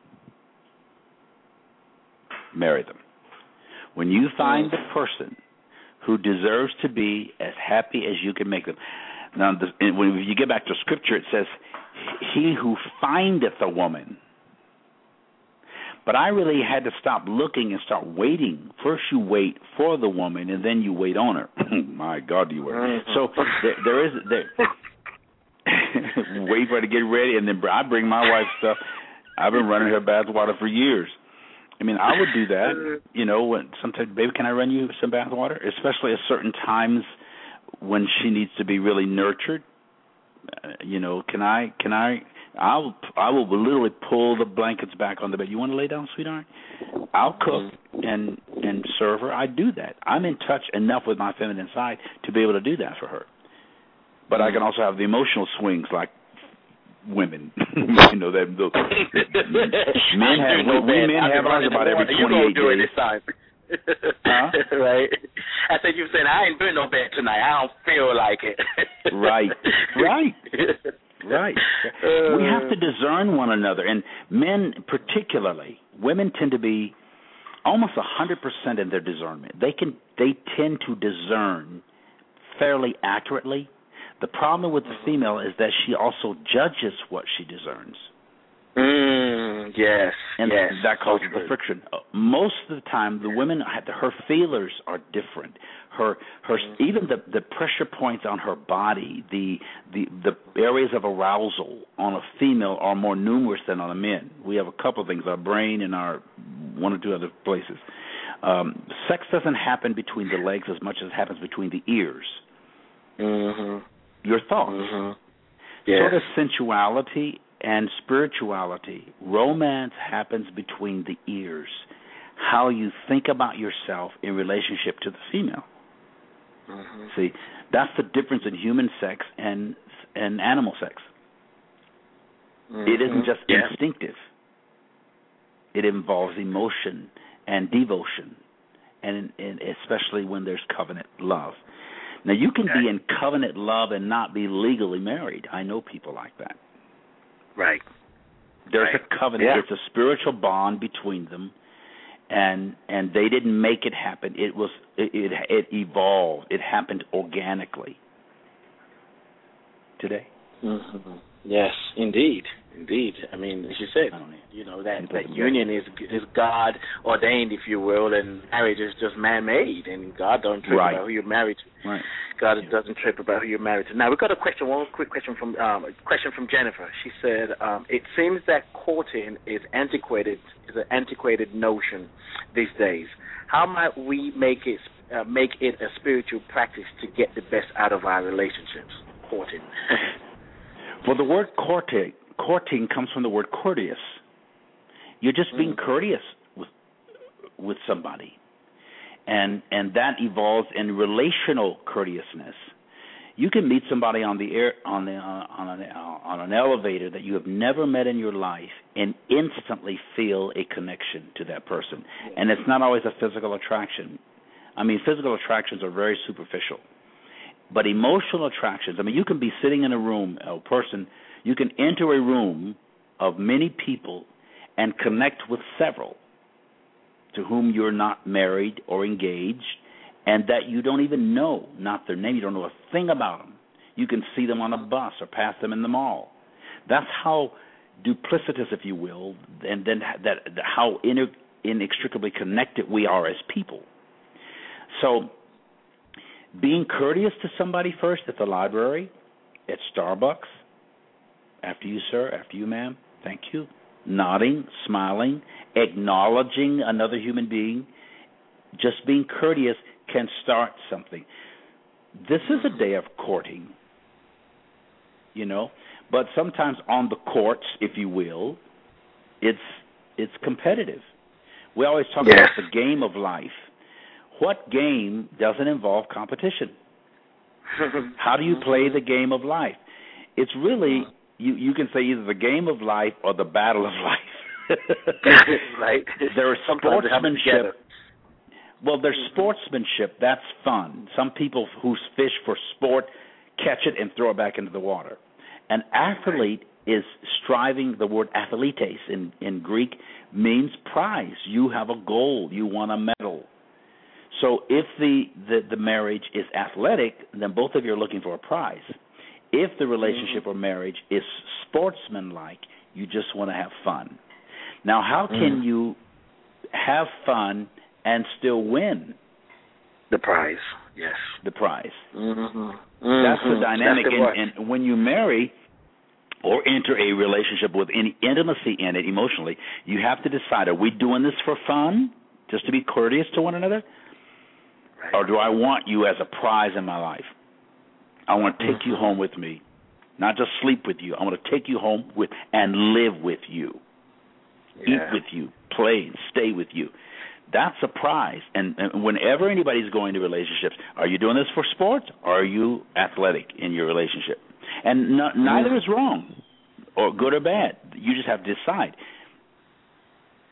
marry them. When you find the person who deserves to be as happy as you can make them. Now, when you get back to Scripture, it says, he who findeth a woman. But I really had to stop looking and start waiting. First you wait for the woman, and then you wait on her. My God, you were. So there is wait for her to get ready, and then I bring my wife stuff. I've been running her bath water for years. I mean, I would do that. When sometimes, baby, can I run you some bath water? Especially at certain times when she needs to be really nurtured. Can I? I will literally pull the blankets back on the bed. You want to lay down, sweetheart? I'll cook and serve her. I do that. I'm in touch enough with my feminine side to be able to do that for her. But I can also have the emotional swings like women. Men have ours about every 28 days. Right. I said, you said, I ain't doing no bed tonight. I don't feel like it. Right. We have to discern one another, and men particularly. Women tend to be almost 100% in their discernment. They tend to discern fairly accurately. The problem with the female is that she also judges what she discerns. Yes. And that causes the friction. Most of the time, the women, her feelers are different. Her even the pressure points on her body, the areas of arousal on a female are more numerous than on a man. We have a couple of things: our brain and our one or two other places. Sex doesn't happen between the legs as much as it happens between the ears. Your thoughts. Sort of sensuality and spirituality. Romance happens between the ears. How you think about yourself in relationship to the female. See, that's the difference in human sex and animal sex. It isn't just instinctive. It involves emotion and devotion, and especially when there's covenant love. Now, you can be in covenant love and not be legally married. I know people like that. Right. There's a covenant. Yeah. It's a spiritual bond between them, and they didn't make it happen. It evolved. It happened organically. Today. Yes, indeed. I mean, as you said, that union is God ordained, if you will, and marriage is just man-made, and God doesn't trip about who you're married to. Right. God doesn't trip about who you're married to. Now we've got one quick question from Jennifer. She said, "It seems that courting is an antiquated notion these days. How might we make it a spiritual practice to get the best out of our relationships?" Courting. Well, the word courting comes from the word courteous. You're just being courteous with somebody, and that evolves in relational courteousness. You can meet somebody on an elevator that you have never met in your life and instantly feel a connection to that person, and it's not always a physical attraction. I mean, physical attractions are very superficial. But emotional attractions, you can be sitting in a room, you can enter a room of many people and connect with several to whom you're not married or engaged, and that you don't even know, not their name, you don't know a thing about them. You can see them on a bus or pass them in the mall. That's how duplicitous, if you will, and then how inextricably connected we are as people. So, being courteous to somebody first at the library, at Starbucks, after you, sir, after you, ma'am, thank you, nodding, smiling, acknowledging another human being, just being courteous can start something. This is a day of courting, but sometimes on the courts, if you will, it's competitive. We always talk about the game of life. What game doesn't involve competition? How do you play the game of life? It's really, you can say either the game of life or the battle of life. Right. There's sportsmanship. Well, there's sportsmanship. That's fun. Some people who fish for sport catch it and throw it back into the water. An athlete is striving. The word athletes in Greek means prize. You have a goal. You want a medal. So if the marriage is athletic, then both of you are looking for a prize. If the relationship or marriage is sportsmanlike, you just want to have fun. Now, how can you have fun and still win? The prize, yes. The prize. That's the dynamic. And when you marry or enter a relationship with any intimacy in it emotionally, you have to decide, are we doing this for fun, just to be courteous to one another? Right. Or do I want you as a prize in my life? I want to take you home with me, not just sleep with you. I want to take you home and live with you, eat with you, play, and stay with you. That's a prize. And whenever anybody's going to relationships, are you doing this for sports or are you athletic in your relationship? And neither is wrong or good or bad. You just have to decide.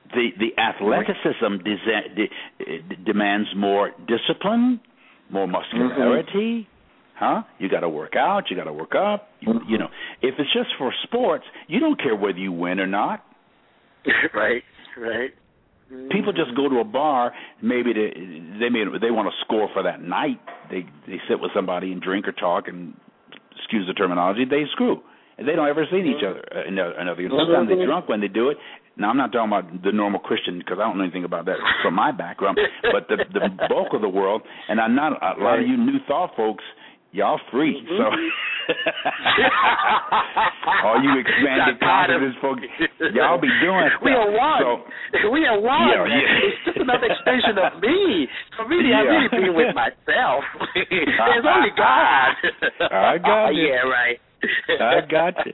The athleticism demands more discipline, more muscularity. You got to work out. You got to work up. You know, if it's just for sports, you don't care whether you win or not. Right. People just go to a bar. Maybe they want to score for that night. They sit with somebody and drink or talk, and excuse the terminology, they screw. And they don't ever see each other. Sometimes they're drunk when they do it. Now, I'm not talking about the normal Christian because I don't know anything about that from my background. But the bulk of the world, and I'm not a lot of you New Thought folks. Y'all free, so all you expanded consciousness folks, y'all be doing stuff. We are one. So, we are one. Yeah. It's just another extension of me. For me, I'm really being with myself. There's only God. I got you. Yeah, right. I got you.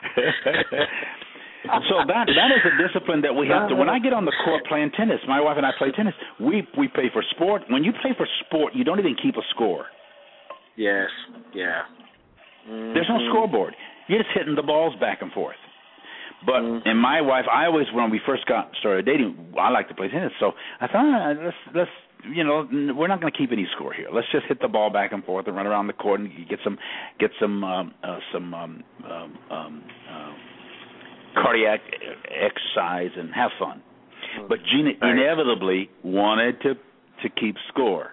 So that is a discipline that we have to. When I get on the court playing tennis, my wife and I play tennis. We play for sport. When you play for sport, you don't even keep a score. Yes, yeah. There's no scoreboard. You're just hitting the balls back and forth. But and my wife, I always, when we first got started dating, I like to play tennis. So I thought, let's we're not going to keep any score here. Let's just hit the ball back and forth and run around the court and get some cardiac exercise and have fun. But Gina inevitably wanted to keep score.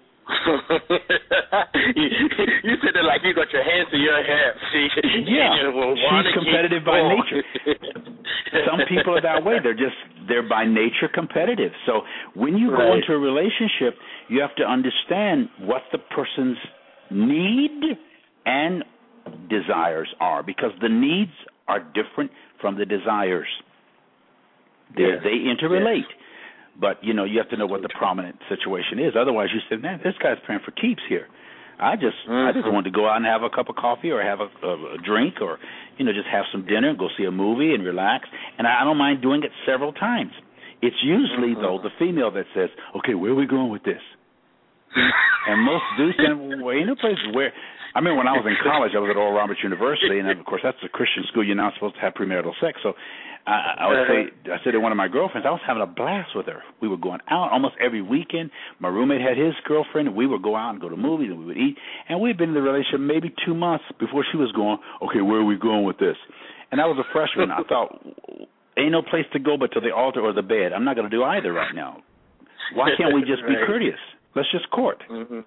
You said it like you got your hands in your hair. Yeah, she's competitive by nature. Some people are that way. They're by nature competitive. So when you go into a relationship, you have to understand what the person's need and desires are, because the needs are different from the desires. They interrelate. Yes. But, you have to know what the prominent situation is. Otherwise, you say, man, this guy's playing for keeps here. I just wanted to go out and have a cup of coffee or have a drink or, just have some dinner and go see a movie and relax. And I don't mind doing it several times. It's usually, though, the female that says, okay, where are we going with this? And most dudes say, well, ain't no place where. I mean, when I was in college, I was at Oral Roberts University, and, of course, that's a Christian school. You're not supposed to have premarital sex. So I said to one of my girlfriends, I was having a blast with her. We were going out almost every weekend. My roommate had his girlfriend, and we would go out and go to movies, and we would eat. And we had been in the relationship maybe 2 months before she was going, okay, where are we going with this? And I was a freshman. I thought, ain't no place to go but to the altar or the bed. I'm not going to do either right now. Why can't we just be courteous? Let's just court.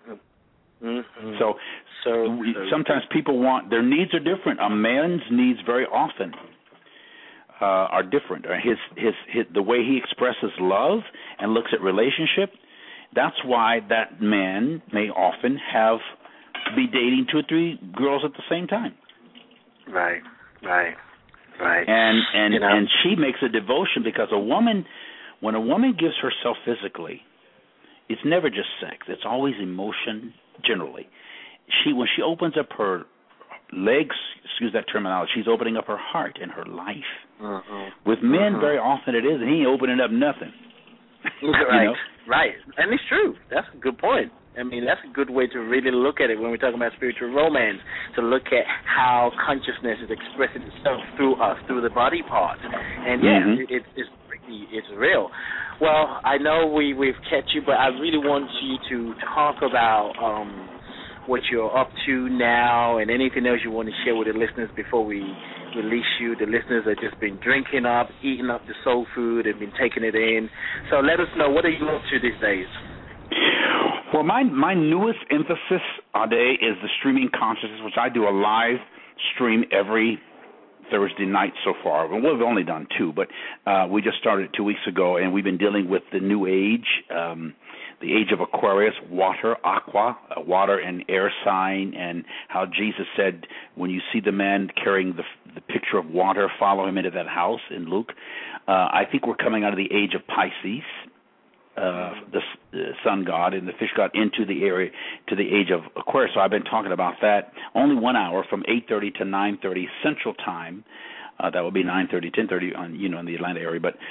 So sometimes people want, their needs are different. A man's needs very often are different. His the way he expresses love and looks at relationship, that's why that man may often be dating 2 or 3 girls at the same time. Right. And she makes a devotion, because when a woman gives herself physically, it's never just sex. It's always emotion. Generally, when she opens up her legs, excuse that terminology, she's opening up her heart and her life. With men, very often it is, and he ain't opening up nothing. Right, and it's true. That's a good point. I mean, that's a good way to really look at it when we're talking about spiritual romance, to look at how consciousness is expressing itself through us, through the body parts. And it's real. Well, I know we've kept you, but I really want you to talk about what you're up to now and anything else you want to share with the listeners before we release you. The listeners have just been drinking up, eating up the soul food, and been taking it in. So let us know, what are you up to these days? Well, my newest emphasis today is the streaming consciousness, which I do a live stream every Thursday night so far. Well, we've only done 2, but we just started 2 weeks ago, and we've been dealing with the new age, the age of Aquarius, water, aqua, water and air sign, and how Jesus said, when you see the man carrying the picture of water, follow him into that house in Luke. I think we're coming out of the age of Pisces, the sun god and the fish god, into the age of Aquarius. So I've been talking about that. Only 1 hour, from 8:30 to 9:30 Central Time. That would be 9:30, 10:30 on in the Atlanta area. But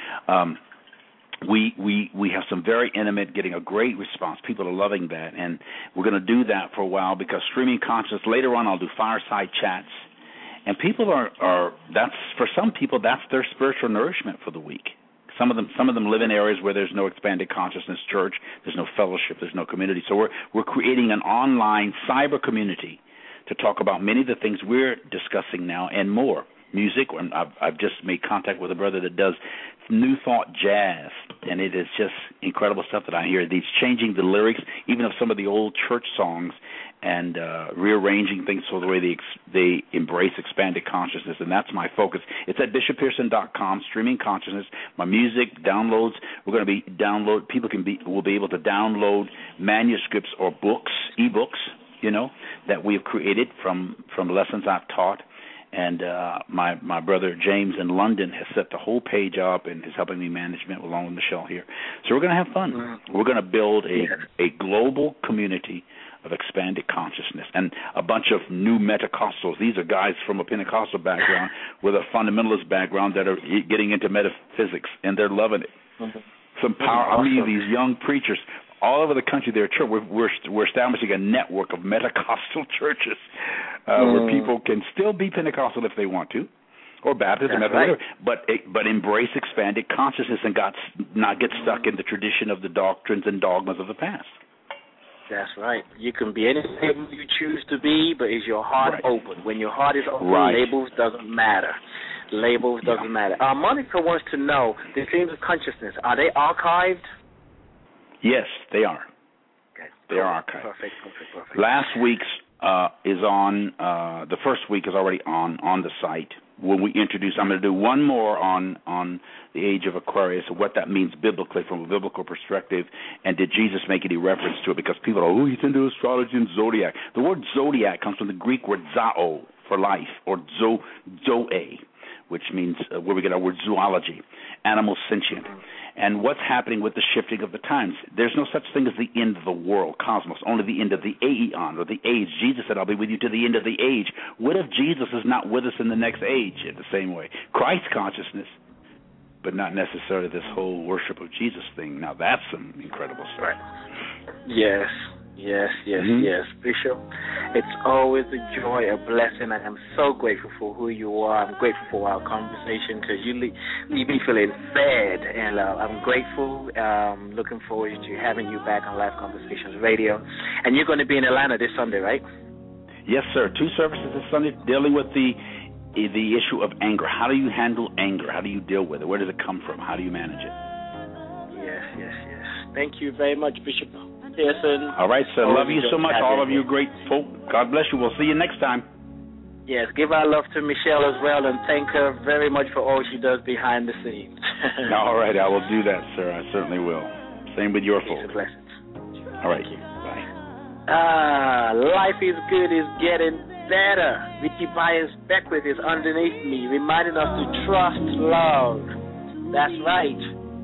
we have some very intimate, getting a great response. People are loving that, and we're going to do that for a while, because streaming consciousness. Later on, I'll do fireside chats, and people are that's, for some people, that's their spiritual nourishment for the week. Some of them live in areas where there's no expanded consciousness church, there's no fellowship, there's no community. So we're creating an online cyber community to talk about many of the things we're discussing now and more. Music, and I've just made contact with a brother that does New Thought jazz, and it is just incredible stuff that I hear. He's changing the lyrics, even of some of the old church songs, and rearranging things so the way they embrace expanded consciousness, and that's my focus. It's at bishoppearson.com, streaming consciousness. My music downloads. We're going to be people will be able to download manuscripts or books, ebooks, that we've created from lessons I've taught. And my brother James in London has set the whole page up and is helping me management along with Michelle here. So we're going to have fun. We're going to build a global community of expanded consciousness and a bunch of new Metacostals. These are guys from a Pentecostal background with a fundamentalist background that are getting into metaphysics, and they're loving it. Some power. I mean, these young preachers all over the country. They're church. We're establishing a network of Metacostal churches where people can still be Pentecostal if they want to, or Baptist, or whatever, but embrace expanded consciousness and not get stuck in the tradition of the doctrines and dogmas of the past. That's right. You can be anything you choose to be, but is your heart open? When your heart is open, labels doesn't matter. Labels doesn't matter. Monica wants to know, the streams of consciousness, are they archived? Yes, they are. Okay. They are archived. Perfect. Last week's is on, the first week is already on the site. When we introduce, I'm going to do one more on the age of Aquarius and what that means biblically from a biblical perspective, and did Jesus make any reference to it? Because people are, he's into astrology and zodiac. The word zodiac comes from the Greek word zao, for life, or zoe, which means where we get our word zoology, animal sentient. And what's happening with the shifting of the times? There's no such thing as the end of the world, cosmos, only the end of the aeon, or the age. Jesus said, I'll be with you to the end of the age. What if Jesus is not with us in the next age in the same way? Christ consciousness, but not necessarily this whole worship of Jesus thing. Now, that's some incredible stuff. Yes. Bishop, it's always a joy, a blessing. I'm so grateful for who you are. I'm grateful for our conversation because you leave me feeling fed, and I'm grateful. Looking forward to having you back on Live Conversations Radio. And you're going to be in Atlanta this Sunday, right? Yes, sir. 2 services this Sunday dealing with the issue of anger. How do you handle anger? How do you deal with it? Where does it come from? How do you manage it? Yes. Thank you very much, Bishop Pearson. All right, sir. Love you so much. All of you great folk. God bless you. We'll see you next time. Yes, give our love to Michelle as well, and thank her very much for all she does behind the scenes. All right, I will do that, sir. I certainly will. Same with your folk. Blessings. All right. Bye. Life is good is getting better. Richie Byers Beckwith is underneath me, reminding us to trust love. That's right.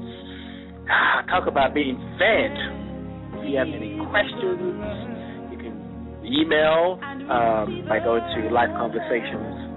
Talk about being fed. If you have any questions, you can email by going to Live Conversations.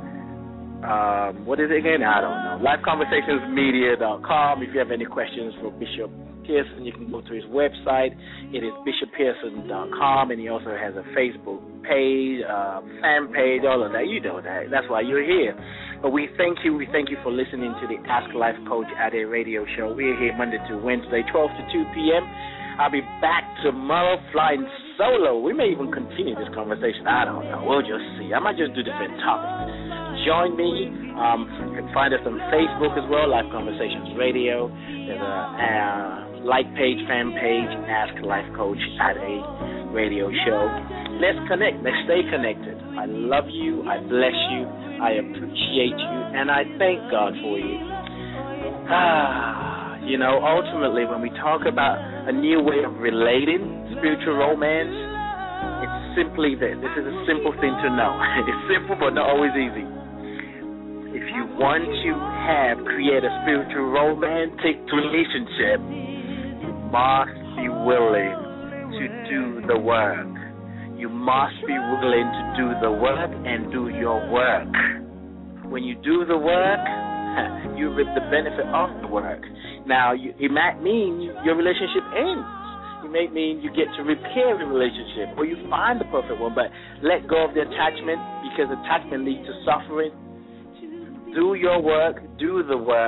What is it again? I don't know. LiveConversationsMedia.com. If you have any questions for Bishop Pearson, you can go to his website. It is BishopPearson.com, and he also has a Facebook page, fan page, all of that. You know that. That's why you're here. But we thank you. We thank you for listening to the Ask Life Coach Ade radio show. We're here Monday to Wednesday, 12 to 2 p.m. I'll be back tomorrow flying solo. We may even continue this conversation. I don't know. We'll just see. I might just do different topics. Join me. You can find us on Facebook as well, Live Conversations Radio. There's a like page, fan page, Ask Life Coach Ade radio show. Let's connect. Let's stay connected. I love you. I bless you. I appreciate you, and I thank God for you. Ultimately, when we talk about a new way of relating spiritual romance, it's simply this. This is a simple thing to know. It's simple, but not always easy. If you want to create a spiritual romantic relationship, you must be willing to do the work. You must be willing to do the work and do your work. When you do the work, you reap the benefit of the work. Now, it might mean your relationship ends. It may mean you get to repair the relationship or you find the perfect one, but let go of the attachment because attachment leads to suffering. Do your work, do the work,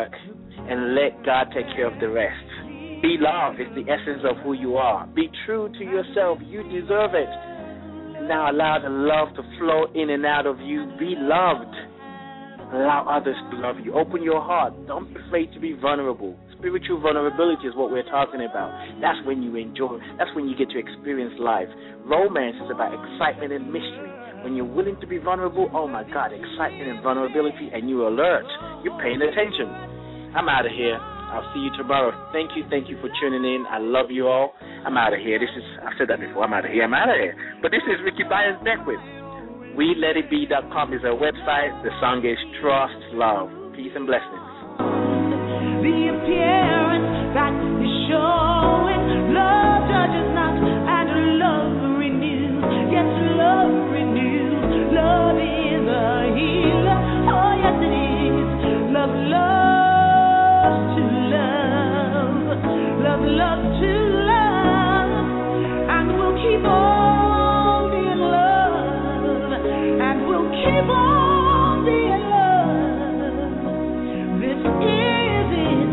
and let God take care of the rest. Be love. It's the essence of who you are. Be true to yourself. You deserve it. And now allow the love to flow in and out of you. Be loved. Allow others to love you. Open your heart. Don't be afraid to be vulnerable. Spiritual vulnerability is what we're talking about. That's when you enjoy. That's when you get to experience life. Romance is about excitement and mystery. When you're willing to be vulnerable, oh my God, excitement and vulnerability, and you're alert. You're paying attention. I'm out of here. I'll see you tomorrow. Thank you for tuning in. I love you all. I'm out of here. I've said that before. I'm out of here. But this is Ricky Byers Beckwith. WeLetItBe.com is our website. The song is Trust Love. Peace and blessings. The appearance that is showing, love judges not, and love renews. Yes, love renews. Love is a healer. Oh, yes, it is. Love loves to love. Love loves to love. And we'll keep on being love. And we'll keep on being love. This is it,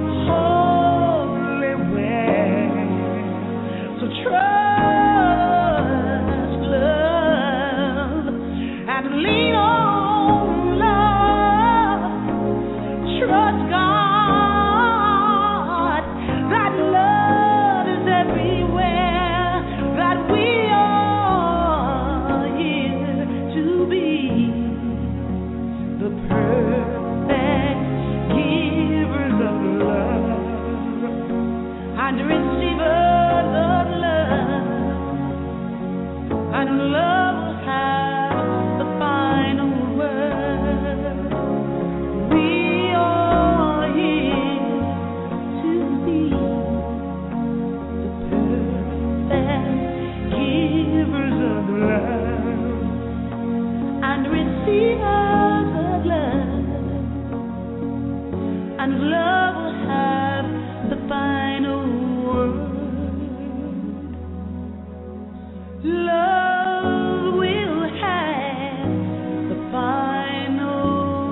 holy way. So trust love and lean on love. Trust God, that love is everywhere, that we are here to be the perfect givers of love and receivers of love, and love will have the final word. We are here to be the perfect givers of love and receivers of love, and love will have the final word. Love will have the final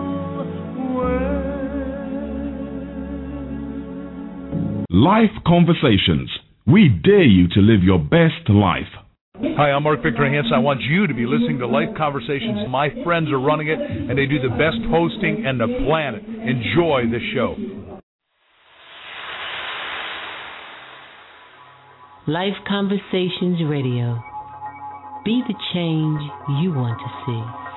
word. Life Conversations. We dare you to live your best life. Hi, I'm Mark Victor Hansen. I want you to be listening to Life Conversations. My friends are running it, and they do the best hosting on the planet. Enjoy the show. Life Conversations Radio. Be the change you want to see.